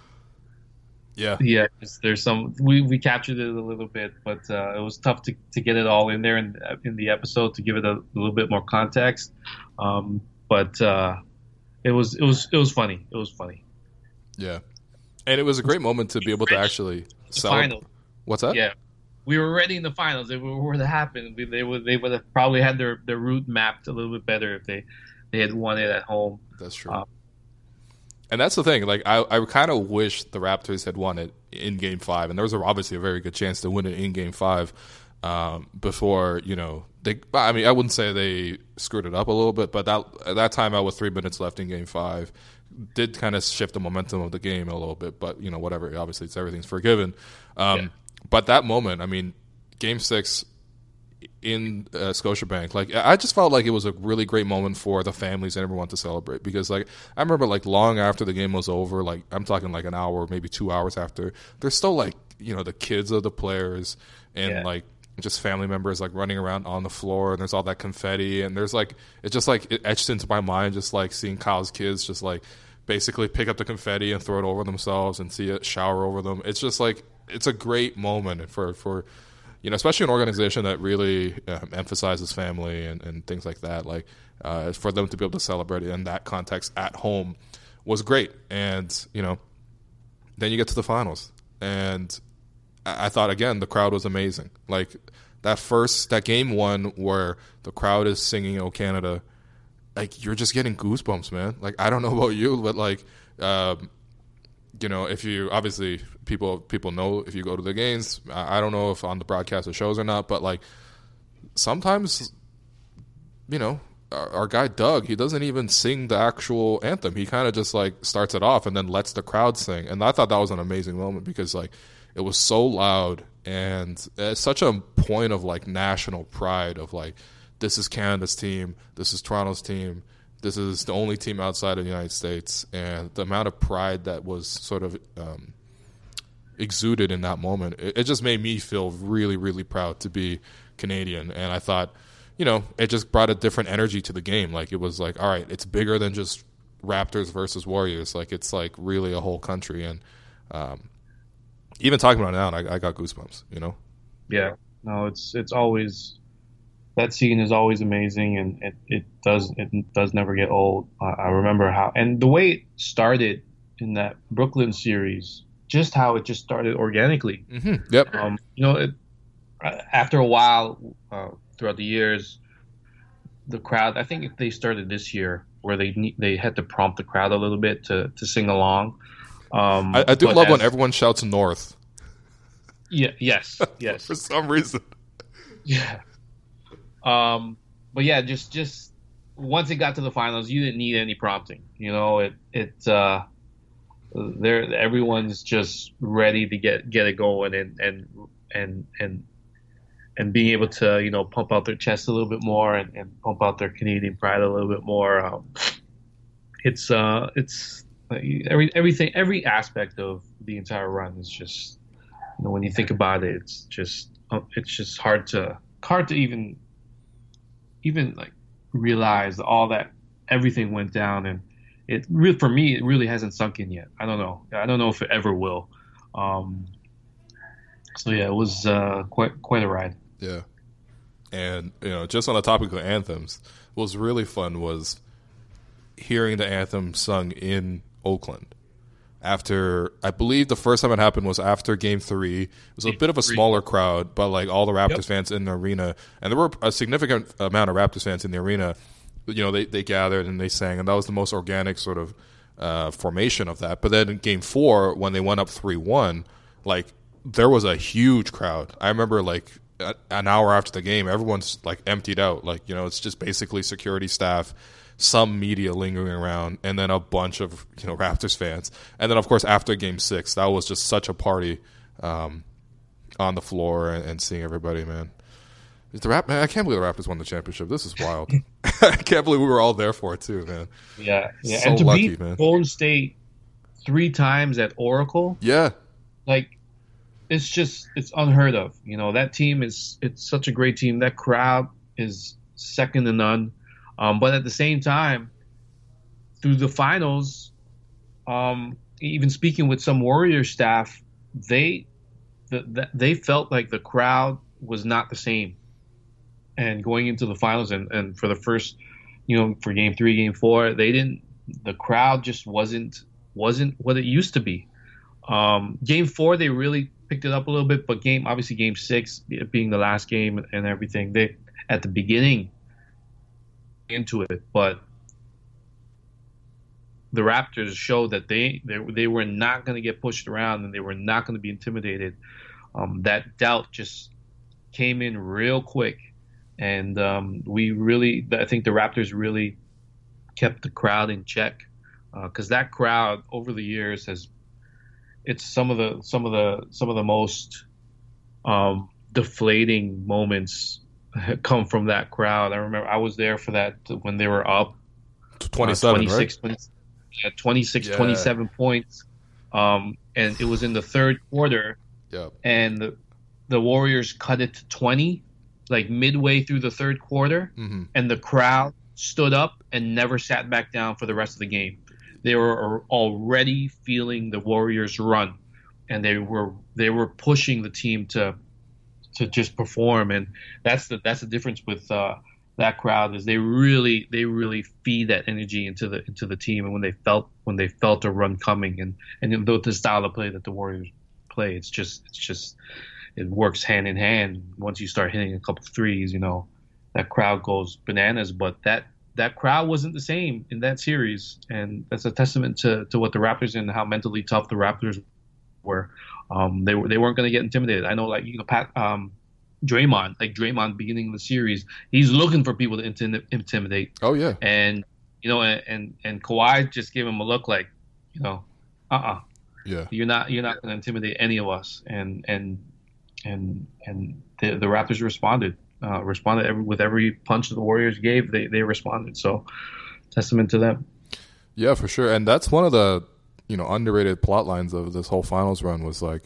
yeah, yeah. There's some we, we captured it a little bit, but uh, it was tough to, to get it all in there in in the episode to give it a, a little bit more context. Um, but uh, it was it was it was funny. It was funny. Yeah, and it was a great moment to be able to actually celebrate. What's that? Yeah. We were ready in the finals. If it were to happen, we, they would they would have probably had their, their route mapped a little bit better if they, they had won it at home. That's true. Um, and that's the thing. Like I, I kind of wish the Raptors had won it in Game Five, and there was obviously a very good chance to win it in Game Five um, before you know they. I mean, I wouldn't say they screwed it up a little bit, but that at that time out with three minutes left in Game Five did kind of shift the momentum of the game a little bit. But you know, whatever. Obviously, it's everything's forgiven. Um, yeah. But that moment, I mean, Game Six in uh, Scotiabank, like I just felt like it was a really great moment for the families and everyone to celebrate because, like, I remember like long after the game was over, like I'm talking like an hour, maybe two hours after, there's still like you know the kids of the players and yeah. like just family members like running around on the floor, and there's all that confetti, and there's like it's just like it etched into my mind, just like seeing Kyle's kids just like basically pick up the confetti and throw it over themselves and see it shower over them. It's just like. It's a great moment for, for you know, especially an organization that really um, emphasizes family and, and things like that. Like uh, for them to be able to celebrate it in that context at home was great. And, you know, then you get to the finals. And I, I thought, again, the crowd was amazing. Like that first, that game one where the crowd is singing "Oh Canada," like you're just getting goosebumps, man. Like I don't know about you, but like um, you know, if you obviously people people know if you go to the games. I, I don't know if on the broadcast it shows or not, but like sometimes, you know, our, our guy Doug, he doesn't even sing the actual anthem. He kind of just like starts it off and then lets the crowd sing. And I thought that was an amazing moment because like it was so loud and it's such a point of like national pride of like, this is Canada's team, this is Toronto's team, this is the only team outside of the United States. And the amount of pride that was sort of um, exuded in that moment, it, it just made me feel really, really proud to be Canadian. And I thought, you know, it just brought a different energy to the game. Like it was like, all right, it's bigger than just Raptors versus Warriors. Like it's like really a whole country. And um, even talking about it now, I, I got goosebumps, you know? Yeah, no, it's it's always, that scene is always amazing, and it, it does it does never get old. I, I remember how, and the way it started in that Brooklyn series, just how it just started organically. Mm-hmm. Yep. Um, you know, it, after a while, uh, throughout the years, the crowd, I think they started this year where they they had to prompt the crowd a little bit to, to sing along. Um, I, I do love as, when everyone shouts North. Yeah. Yes. Yes. For some reason. Yeah. Um. But yeah, just just once it got to the finals, you didn't need any prompting. You know, it it uh, there everyone's just ready to get get it going and and and and and being able to, you know, pump out their chest a little bit more and, and pump out their Canadian pride a little bit more. Um, it's uh it's every everything every aspect of the entire run is just, you know, when you think about it, it's just it's just hard to hard to even even like realize all that everything went down, and it really, for me, it really hasn't sunk in yet. I don't know. I don't know if it ever will. Um, so yeah, it was uh, quite quite a ride. Yeah, and you know, just on the topic of anthems, what was really fun was hearing the anthem sung in Oakland. After, I believe the first time it happened was after Game Three. It was a bit of a smaller crowd, but like all the Raptors yep. fans in the arena, and there were a significant amount of Raptors fans in the arena. You know, they they gathered and they sang, and that was the most organic sort of uh, formation of that. But then in Game Four, when they went up three one, like there was a huge crowd. I remember like an hour after the game, everyone's like emptied out. Like, you know, it's just basically security staff, some media lingering around, and then a bunch of, you know, Raptors fans. And then, of course, after Game Six, that was just such a party um, on the floor and, and seeing everybody, man. The Rap- man, I can't believe the Raptors won the championship. This is wild. I can't believe we were all there for it too, man. Yeah, yeah. So and to lucky, beat man. Golden State three times at Oracle, yeah, like it's just it's unheard of. You know, that team is it's such a great team. That crowd is second to none. Um, but at the same time, through the finals, um, even speaking with some Warriors staff, they the, the, they felt like the crowd was not the same. And going into the finals and, and for the first, you know, for Game Three, Game Four, they didn't. The crowd just wasn't wasn't what it used to be. Um, game Four, they really picked it up a little bit, but game obviously Game Six being the last game and everything, they at the beginning. Into it, but the Raptors showed that they they, they were not going to get pushed around and they were not going to be intimidated. Um, that doubt just came in real quick, and um, we really, I think the Raptors really kept the crowd in check, because uh, that crowd over the years has, it's some of the some of the some of the most um, deflating moments come from that crowd. I remember I was there for that when they were up twenty-seven, uh, twenty-six, right? twenty, yeah, twenty-six, yeah. twenty-seven points. Um, and it was in the third quarter. Yep. And the, the Warriors cut it to twenty, like midway through the third quarter. Mm-hmm. And the crowd stood up and never sat back down for the rest of the game. They were already feeling the Warriors run, and they were they were pushing the team to to just perform, and that's the that's the difference with uh, that crowd is they really they really feed that energy into the into the team, and when they felt when they felt a run coming, and and the, the style of play that the Warriors play, it's just it's just it works hand in hand. Once you start hitting a couple threes, you know, that crowd goes bananas. But that that crowd wasn't the same in that series, and that's a testament to, to what the Raptors and how mentally tough the Raptors were. Um, they were they weren't going to get intimidated. I know, like you know, Pat, um, Draymond, like Draymond, beginning of the series, he's looking for people to intim- intimidate. Oh yeah, and you know, and, and and Kawhi just gave him a look like, you know, uh uh-uh. uh, yeah, you're not you're not going to intimidate any of us, and and and and the, the Raptors responded. Uh, responded every, with every punch that the Warriors gave. They they responded. So, testament to them. Yeah, for sure. And that's one of the you know underrated plot lines of this whole finals run was like,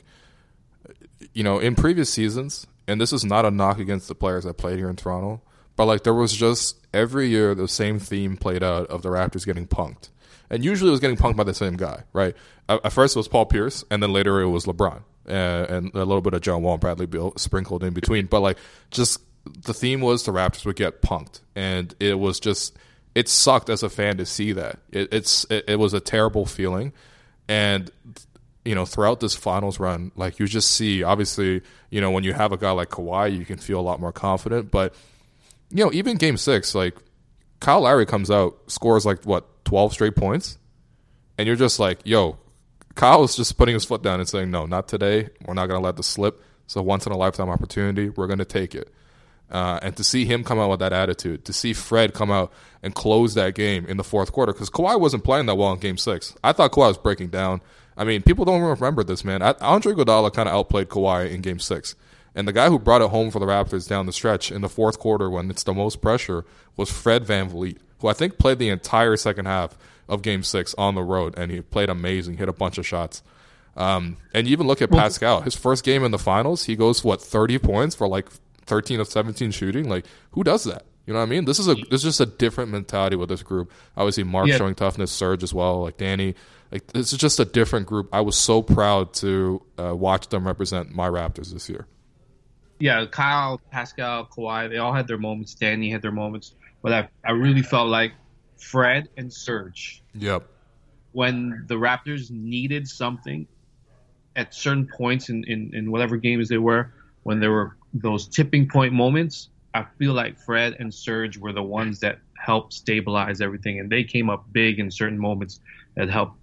you know, in previous seasons, and this is not a knock against the players that played here in Toronto, but like there was just every year the same theme played out of the Raptors getting punked, and usually it was getting punked by the same guy, right? At, at first it was Paul Pierce, and then later it was LeBron, uh, and a little bit of John Wall and Bradley Beal sprinkled in between, but like just. The theme was the Raptors would get punked, and it was just it sucked as a fan to see that. It, it's it, it was a terrible feeling, and you know throughout this finals run, like you just see obviously you know when you have a guy like Kawhi, you can feel a lot more confident. But you know even Game Six, like Kyle Lowry comes out, scores like what twelve straight points, and you're just like, yo, Kyle's just putting his foot down and saying, no, not today. We're not gonna let this slip. It's a once in a lifetime opportunity. We're gonna take it. Uh, and to see him come out with that attitude, to see Fred come out and close that game in the fourth quarter, because Kawhi wasn't playing that well in Game Six. I thought Kawhi was breaking down. I mean, people don't remember this, man. Andre Iguodala kind of outplayed Kawhi in Game Six, and the guy who brought it home for the Raptors down the stretch in the fourth quarter when it's the most pressure was Fred VanVleet, who I think played the entire second half of Game Six on the road, and he played amazing, hit a bunch of shots. Um, and you even look at Pascal, his first game in the finals, he goes what thirty points for like thirteen of seventeen shooting. Like, who does that? You know what I mean? This is a this is just a different mentality with this group. Obviously, Mark yeah. showing toughness, Serge as well, like Danny. Like, this is just a different group. I was so proud to uh, watch them represent my Raptors this year. Yeah, Kyle, Pascal, Kawhi, they all had their moments. Danny had their moments. But I, I really felt like Fred and Serge. Yep. When the Raptors needed something at certain points in, in, in whatever games they were, when there were those tipping point moments, I feel like Fred and Serge were the ones that helped stabilize everything, and they came up big in certain moments that helped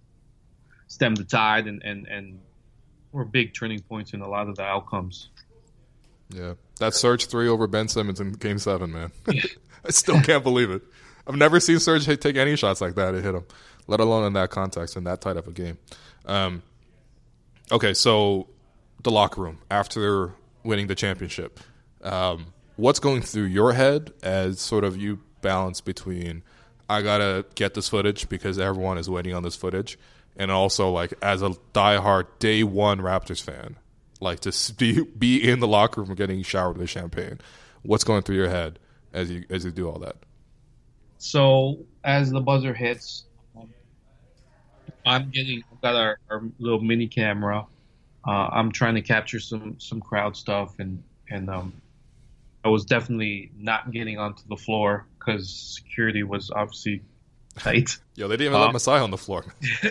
stem the tide and, and, and were big turning points in a lot of the outcomes. Yeah, that Serge three over Ben Simmons in Game seven, man. I still can't believe it. I've never seen Serge take any shots like that and hit him, let alone in that context, in that tight of a game. Um, okay, so the locker room after winning the championship. Um, what's going through your head as sort of you balance between I gotta get this footage because everyone is waiting on this footage, and also like as a diehard day one Raptors fan, like to be be in the locker room getting showered with champagne. What's going through your head as you as you do all that? So as the buzzer hits, um, I'm getting I've got our, our little mini camera. Uh, I'm trying to capture some, some crowd stuff, and and um, I was definitely not getting onto the floor because security was obviously tight. Yo, they didn't even um, let Masai on the floor.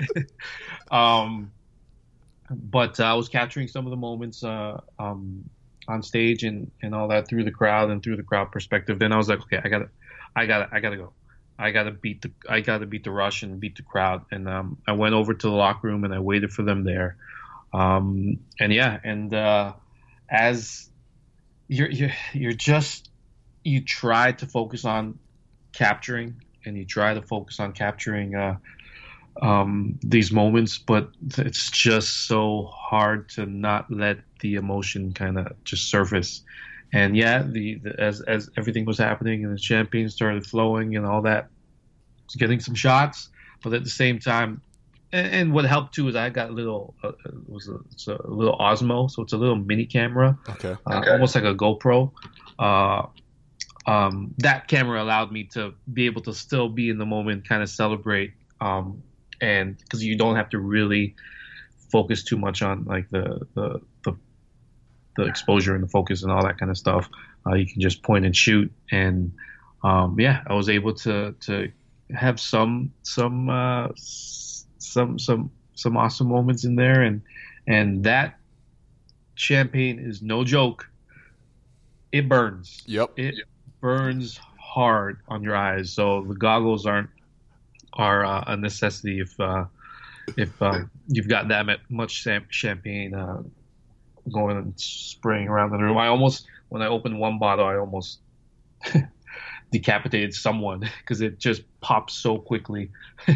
um, but uh, I was capturing some of the moments uh, um, on stage and, and all that through the crowd and through the crowd perspective. Then I was like, okay, I gotta, I gotta, I gotta go. I gotta beat the, I gotta beat the rush and beat the crowd. And um, I went over to the locker room and I waited for them there. Um, and yeah, and, uh, as you're, you're, you're just, you try to focus on capturing and you try to focus on capturing, uh, um, these moments, but it's just so hard to not let the emotion kind of just surface. And yeah, the, the, as, as everything was happening and the champagne started flowing and all that, I was getting some shots, but at the same time, And, and what helped too is I got a little, uh, it was a, it's a little Osmo, so it's a little mini camera, okay, uh, okay. almost like a GoPro. Uh, um, that camera allowed me to be able to still be in the moment, kind of celebrate, um, and because you don't have to really focus too much on like the the the, the exposure and the focus and all that kind of stuff. Uh, you can just point and shoot, and um, yeah, I was able to to have some some. Uh, some some some awesome moments in there, and and that champagne is no joke. It burns. Yep. It burns hard on your eyes, so the goggles aren't are uh, a necessity if uh, if um, you've got that much champagne uh, going and spraying around the room. I almost, when I opened one bottle, I almost decapitated someone because it just pops so quickly.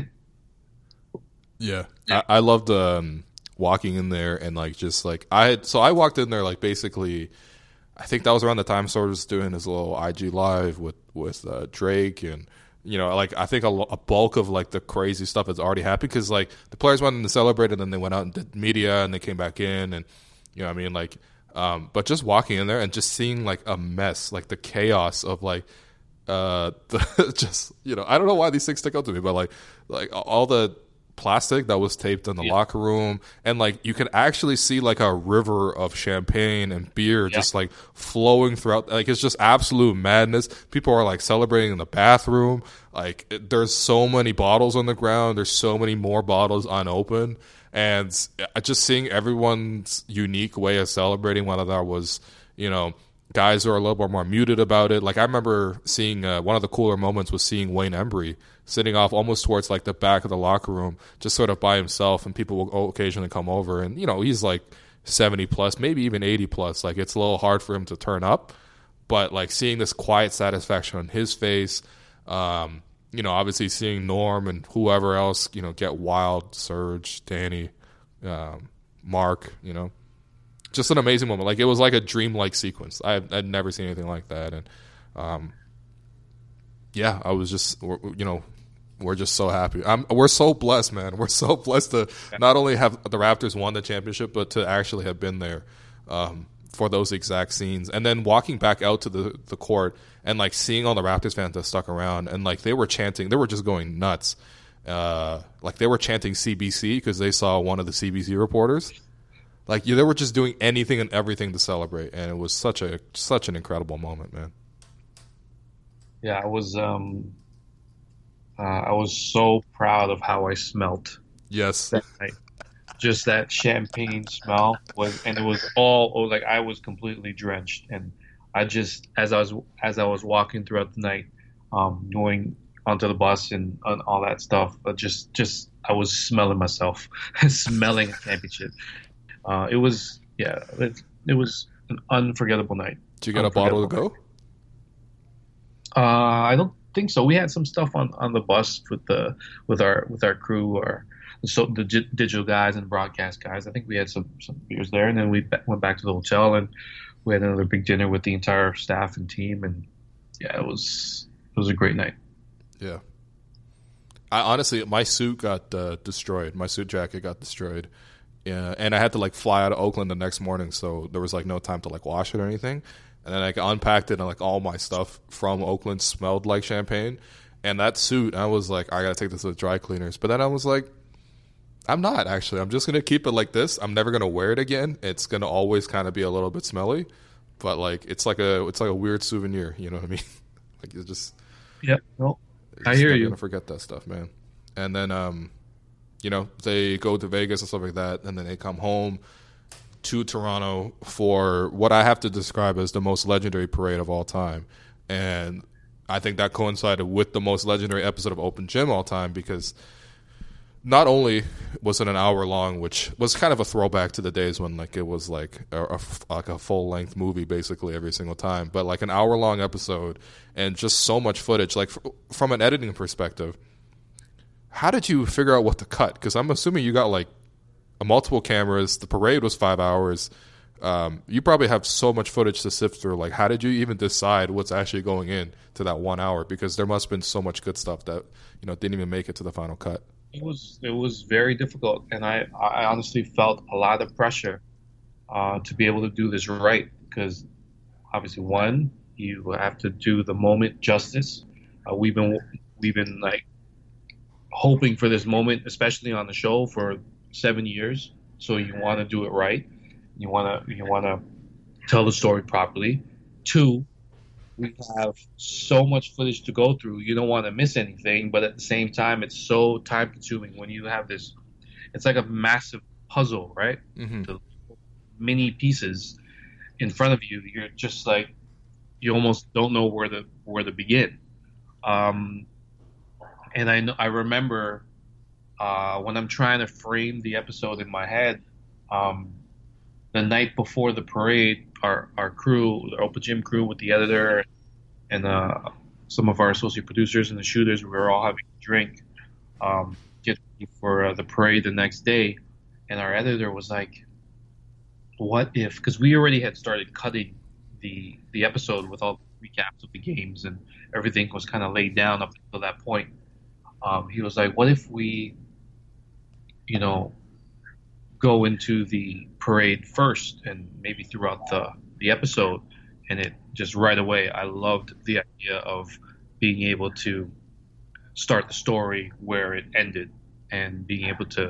Yeah, I, I loved um, walking in there and like just like I had. So I walked in there like basically, I think that was around the time Soda was doing his little I G live with with uh, Drake, and you know, like I think a, a bulk of like the crazy stuff has already happened because like the players went in to celebrate and then they went out and did media and they came back in, and you know what I mean, like um, but just walking in there and just seeing like a mess, like the chaos of like uh the, just you know, I don't know why these things stick out to me, but like like all the plastic that was taped in the yeah. locker room, and like you can actually see like a river of champagne and beer yeah. just like flowing throughout. Like it's just absolute madness. People are like celebrating in the bathroom. Like it, there's so many bottles on the ground, there's so many more bottles unopened, and just seeing everyone's unique way of celebrating, whether that was, you know, guys who are a little bit more muted about it. Like I remember seeing uh, one of the cooler moments was seeing Wayne Embry sitting off almost towards like the back of the locker room, just sort of by himself, and people will occasionally come over, and you know, he's like seventy plus, maybe even eighty plus. Like it's a little hard for him to turn up, but like seeing this quiet satisfaction on his face, um, you know, obviously seeing Norm and whoever else, you know, get wild, Serge, Danny, um, Mark, you know, just an amazing moment. Like it was like a dreamlike sequence. I I'd never seen anything like that, and um, yeah, I was just, you know, we're just so happy. I'm, we're so blessed, man. We're so blessed to not only have the Raptors won the championship, but to actually have been there um, for those exact scenes. And then walking back out to the, the court and like seeing all the Raptors fans that stuck around, and like they were chanting, they were just going nuts. Uh, like they were chanting C B C because they saw one of the C B C reporters. Like yeah, they were just doing anything and everything to celebrate, and it was such a such an incredible moment, man. Yeah, I was um, uh, I was so proud of how I smelt. Yes, that night. Just that champagne smell was, and it was all oh, like I was completely drenched, and I just as I was as I was walking throughout the night, um, going onto the bus and, and all that stuff, but just just I was smelling myself, smelling a championship. Uh, it was yeah, it, it was an unforgettable night. Did you get a bottle to go? Uh, I don't think so. We had some stuff on, on the bus with the with our with our crew, or so the g- digital guys and broadcast guys. I think we had some, some beers there, and then we be- went back to the hotel and we had another big dinner with the entire staff and team. And yeah, it was it was a great night. Yeah, I honestly, my suit got uh, destroyed. My suit jacket got destroyed. Yeah, and I had to like fly out of Oakland the next morning, so there was like no time to like wash it or anything. And then I unpacked it, and like all my stuff from Oakland smelled like champagne. And that suit, I was like, I gotta take this to the dry cleaners. But then I was like, I'm not actually. I'm just gonna keep it like this. I'm never gonna wear it again. It's gonna always kind of be a little bit smelly, but like it's like a it's like a weird souvenir. You know what I mean? Like it's just. Yep. No, I hear you. Gonna forget that stuff, man. And then um, you know, they go to Vegas and stuff like that, and then they come home to Toronto for what I have to describe as the most legendary parade of all time. And I think that coincided with the most legendary episode of Open Gym all time, because not only was it an hour long, which was kind of a throwback to the days when like it was like a, a like a full length movie basically every single time, but like an hour long episode and just so much footage. Like f- from an editing perspective, how did you figure out what to cut? Because I'm assuming you got like multiple cameras. The parade was five hours. Um, you probably have so much footage to sift through. Like, how did you even decide what's actually going in to that one hour? Because there must have been so much good stuff that, you know, didn't even make it to the final cut. It was it was very difficult, and I, I honestly felt a lot of pressure uh, to be able to do this right, because obviously, one, you have to do the moment justice. Uh, we've been we've been like hoping for this moment, especially on the show, for seven years. So you want to do it right. You want to you want to tell the story properly. Two, we have so much footage to go through. You don't want to miss anything, but at the same time, it's so time consuming when you have this. It's like a massive puzzle, right? Mm-hmm. The many pieces in front of you. You're just like, you almost don't know where to where to begin. Um, and I know I remember uh, when I'm trying to frame the episode in my head. Um, the night before the parade, our our crew, the Open Gym crew, with the editor and uh, some of our associate producers and the shooters, we were all having a drink, um, get ready for uh, the parade the next day. And our editor was like, "What if?" Because we already had started cutting the the episode with all the recaps of the games, and everything was kind of laid down up until that point. Um, he was like, "What if we, you know, go into the parade first, and maybe throughout the the episode?" And it just right away, I loved the idea of being able to start the story where it ended, and being able to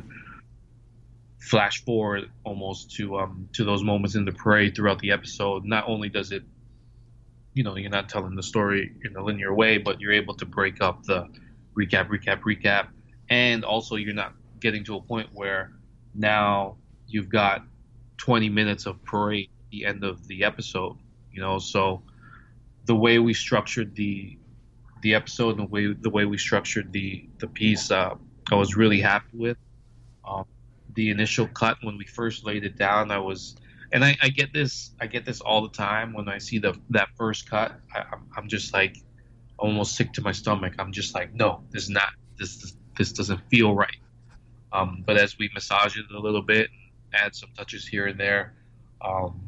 flash forward almost to um to those moments in the parade throughout the episode. Not only does it, you know, you're not telling the story in a linear way, but you're able to break up the recap, recap, recap, and also you're not getting to a point where now you've got twenty minutes of parade at the end of the episode, you know. So the way we structured the the episode and the way the way we structured the the piece, uh, I was really happy with. Um, the initial cut, when we first laid it down, I was, and I, I get this, I get this all the time when I see the that first cut. I, I'm, I'm just like almost sick to my stomach. I'm just like, no, this is not this this, this doesn't feel right. Um, but as we massage it a little bit, add some touches here and there, um,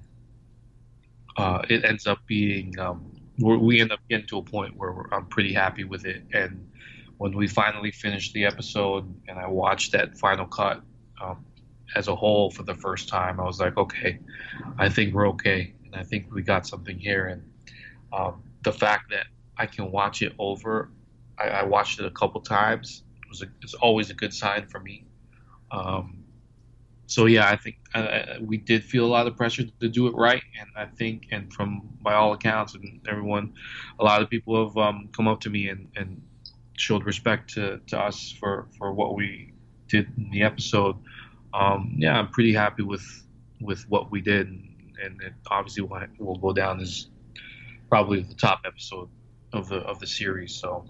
uh, it ends up being, um, we're, we end up getting to a point where we're, I'm pretty happy with it. And when we finally finished the episode and I watched that final cut um, as a whole for the first time, I was like, okay, I think we're okay. And I think we got something here. And um, the fact that I can watch it over, I, I watched it a couple times, was a, it's always a good sign for me. Um, so yeah, I think uh, we did feel a lot of pressure to do it right, and I think, and from by all accounts and everyone, a lot of people have um, come up to me and, and showed respect to, to us for, for what we did in the episode. Um, yeah, I'm pretty happy with with what we did, and, and it obviously will, will go down as probably the top episode of the of the series. So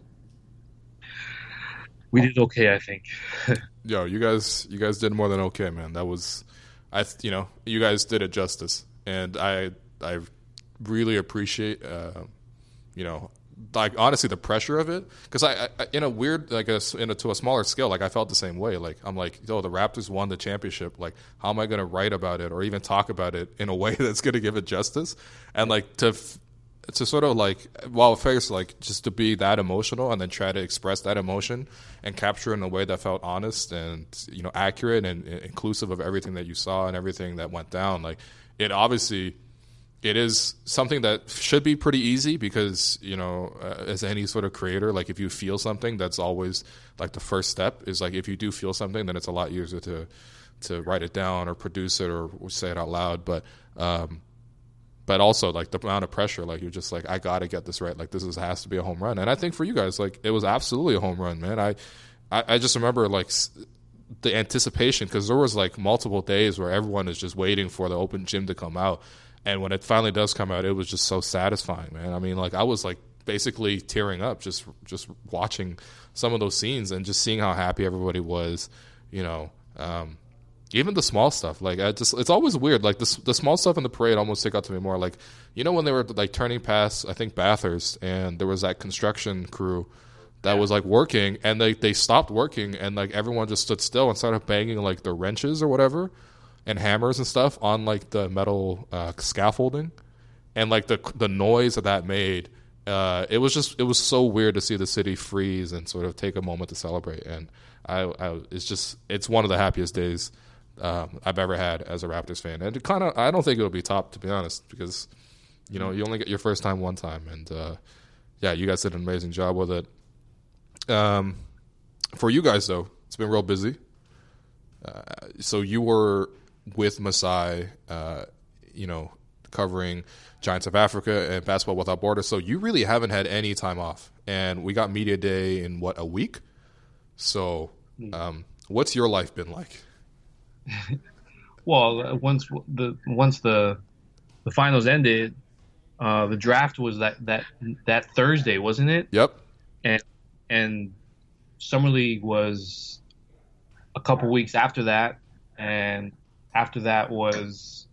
we did okay, I think. Yo, you guys, you guys did more than okay, man. That was, I, you know, you guys did it justice, and I, I really appreciate, uh, you know, like honestly the pressure of it, because I, I, in a weird, like a, in a, to a smaller scale, like I felt the same way. Like I'm like, yo, the Raptors won the championship. Like, how am I going to write about it or even talk about it in a way that's going to give it justice? And like to. to sort of like, well, first, like just to be that emotional and then try to express that emotion and capture it in a way that felt honest and, you know, accurate and, and inclusive of everything that you saw and everything that went down. Like, it obviously, it is something that should be pretty easy because, you know, uh, as any sort of creator, like if you feel something, that's always like the first step is like, if you do feel something, then it's a lot easier to, to write it down or produce it or say it out loud. But, um, But also, like, the amount of pressure, like, you're just like, I got to get this right. Like, this is, has to be a home run. And I think for you guys, like, it was absolutely a home run, man. I I, I just remember, like, the anticipation, because there was, like, multiple days where everyone is just waiting for the Open Gym to come out. And when it finally does come out, it was just so satisfying, man. I mean, like, I was, like, basically tearing up just just watching some of those scenes and just seeing how happy everybody was, you know. Um Even the small stuff, like I just, it's always weird. Like the the small stuff in the parade almost stick out to me more. Like, you know, when they were like turning past, I think Bathurst, and there was that construction crew that yeah. was like working, and they they stopped working, and like everyone just stood still and started banging like the wrenches or whatever, and hammers and stuff on like the metal uh, scaffolding, and like the the noise that that made. Uh, it was just, it was so weird to see the city freeze and sort of take a moment to celebrate. And I, I it's just, it's one of the happiest days Um, I've ever had as a Raptors fan, and it kind of, I don't think it'll be top, to be honest, because you know you only get your first time one time, and uh, yeah, you guys did an amazing job with it. Um, for you guys though, it's been real busy. Uh, so you were with Masai, uh, you know, covering Giants of Africa and Basketball Without Borders. So you really haven't had any time off, and we got media day in what, a week. So um, what's your life been like? Well, once the once the the finals ended, uh, the draft was that that that Thursday, wasn't it? Yep. and and Summer League was a couple weeks after that, and after that was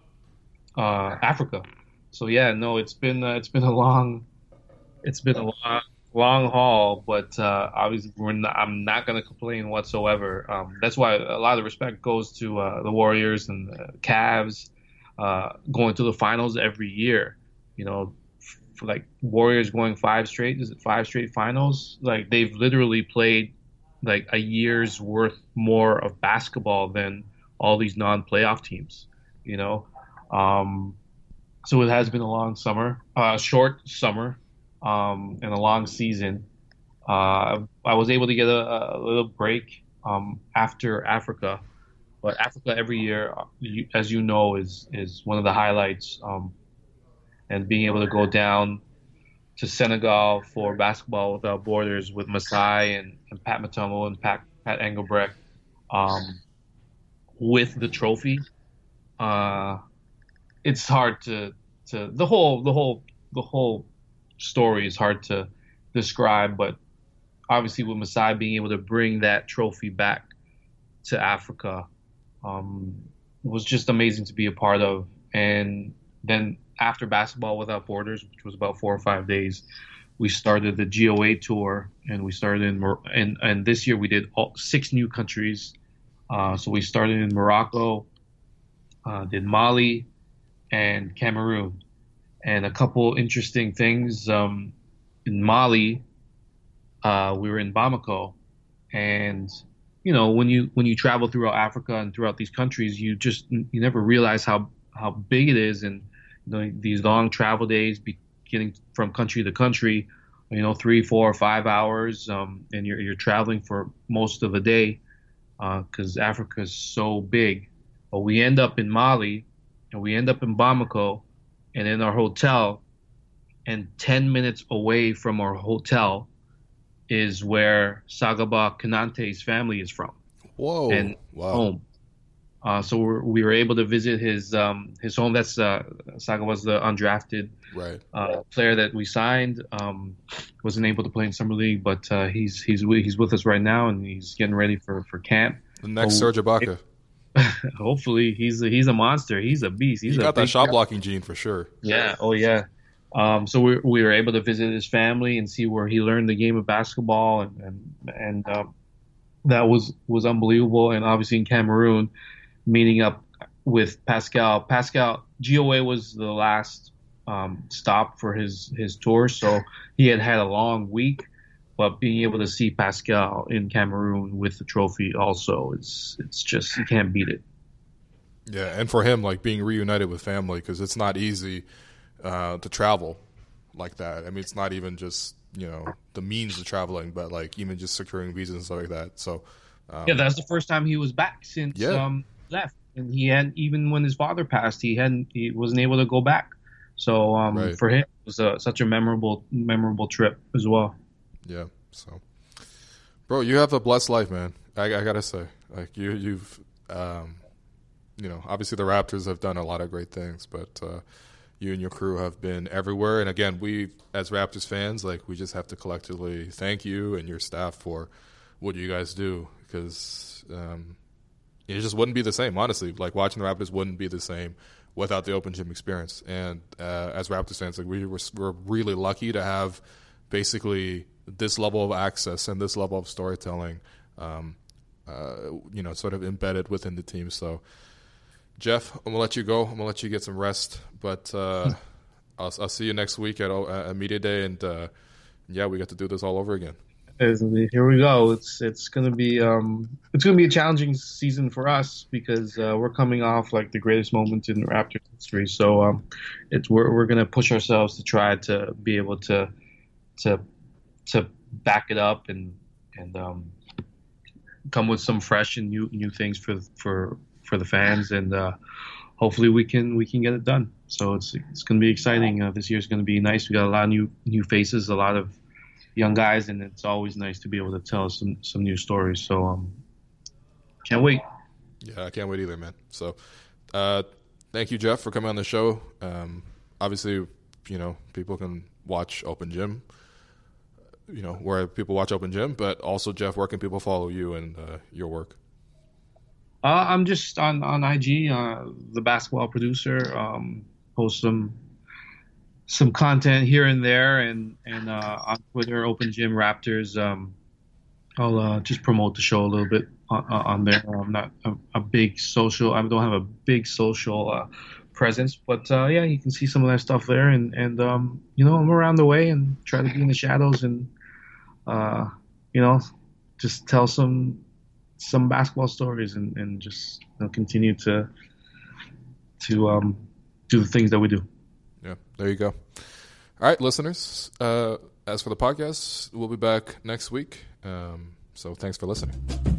uh, Africa. So yeah, no, it's been uh, it's been a long it's been a long long haul, but uh, obviously we're not, I'm not going to complain whatsoever. Um, that's why a lot of respect goes to uh, the Warriors and the Cavs uh, going to the finals every year. You know, f- like Warriors going five straight, is it five straight finals? Like they've literally played like a year's worth more of basketball than all these non-playoff teams. You know, um, so it has been a long summer, uh, short summer. Um, and a long season. Uh, I was able to get a, a little break um, after Africa, but Africa every year, as you know, is is one of the highlights. Um, and being able to go down to Senegal for Basketball Without Borders with Masai and, and Pat Matomo and Pat, Pat Engelbrecht um, with the trophy, uh, it's hard to to the whole the whole the whole. story is hard to describe, but obviously with Masai being able to bring that trophy back to Africa um, was just amazing to be a part of. And then after Basketball Without Borders, which was about four or five days, we started the G O A tour, and we started in Mor- and and this year we did all, six new countries. Uh, so we started in Morocco, uh, did Mali, and Cameroon. And a couple interesting things. Um, in Mali, uh, we were in Bamako, and you know when you when you travel throughout Africa and throughout these countries, you just you never realize how how big it is, and you know, these long travel days, be, getting from country to country, you know, three, four, five hours, um, and you're you're traveling for most of the day because uh, Africa is so big. But we end up in Mali, and we end up in Bamako. And in our hotel, and ten minutes away from our hotel is where Sagaba Kanante's family is from. Whoa! And wow. home. Uh, so we're, we were able to visit his um, his home. That's uh, Sagaba's the undrafted right. uh, player that we signed. Um, wasn't able to play in summer league, but uh, he's he's he's with us right now, and he's getting ready for, for camp. The next so, Serge Ibaka. Hopefully, he's a, he's a monster. He's a beast. He's he a got that shot guy. blocking gene for sure. Yeah. Oh yeah. Um, so we we were able to visit his family and see where he learned the game of basketball, and and and um, that was was unbelievable. And obviously in Cameroon, meeting up with Pascal. Pascal G O A was the last um, stop for his his tour, so he had had a long week. But being able to see Pascal in Cameroon with the trophy also, it's it's just, you can't beat it. Yeah, and for him, like being reunited with family, because it's not easy uh, to travel like that. I mean, it's not even just, you know, the means of traveling, but like even just securing visas and stuff like that. So um, yeah, that's the first time he was back since yeah. um, left, and he hadn't, even when his father passed, he hadn't he wasn't able to go back. So um, right. for him, it was a, such a memorable memorable trip as well. Yeah, so, bro, you have a blessed life, man. I, I gotta say, like you, you've, um, you know, obviously the Raptors have done a lot of great things, but uh, you and your crew have been everywhere. And again, we as Raptors fans, like we just have to collectively thank you and your staff for what you guys do, because um, it just wouldn't be the same. Honestly, like watching the Raptors wouldn't be the same without the open gym experience. And uh, as Raptors fans, like we were, we're really lucky to have basically this level of access and this level of storytelling, um, uh, you know, sort of embedded within the team. So, Jeff, I'm gonna let you go. I'm gonna let you get some rest, but uh, I'll, I'll see you next week at, at Media Day, and uh, yeah, we got to do this all over again. Here we go. It's it's gonna be um it's gonna be a challenging season for us because uh, we're coming off like the greatest moment in Raptors history. So um, it's we're we're gonna push ourselves to try to be able to to to back it up and and um, come with some fresh and new new things for for for the fans, and uh, hopefully we can we can get it done. So it's it's going to be exciting. Uh, this year's going to be nice. We got a lot of new new faces, a lot of young guys, and it's always nice to be able to tell some some new stories. So um, can't wait. Yeah, I can't wait either, man. So uh, thank you, Jeff, for coming on the show. Um, obviously, you know, people can watch Open Gym you know, where people watch Open Gym, but also, Jeff, where can people follow you and uh, your work? Uh, I'm just on, on I G, uh, the basketball producer, um, post some some content here and there, and, and uh, on Twitter, Open Gym Raptors. Um, I'll uh, just promote the show a little bit on, on there. I'm not a, a big social, I don't have a big social uh, presence, but uh, yeah, you can see some of that stuff there. And, and um, you know, I'm around the way and try to be in the shadows and, uh, you know, just tell some some basketball stories and, and just, you know, continue to to um, do the things that we do. Yeah, there you go. All right, listeners. Uh, as for the podcast, we'll be back next week. Um, so thanks for listening.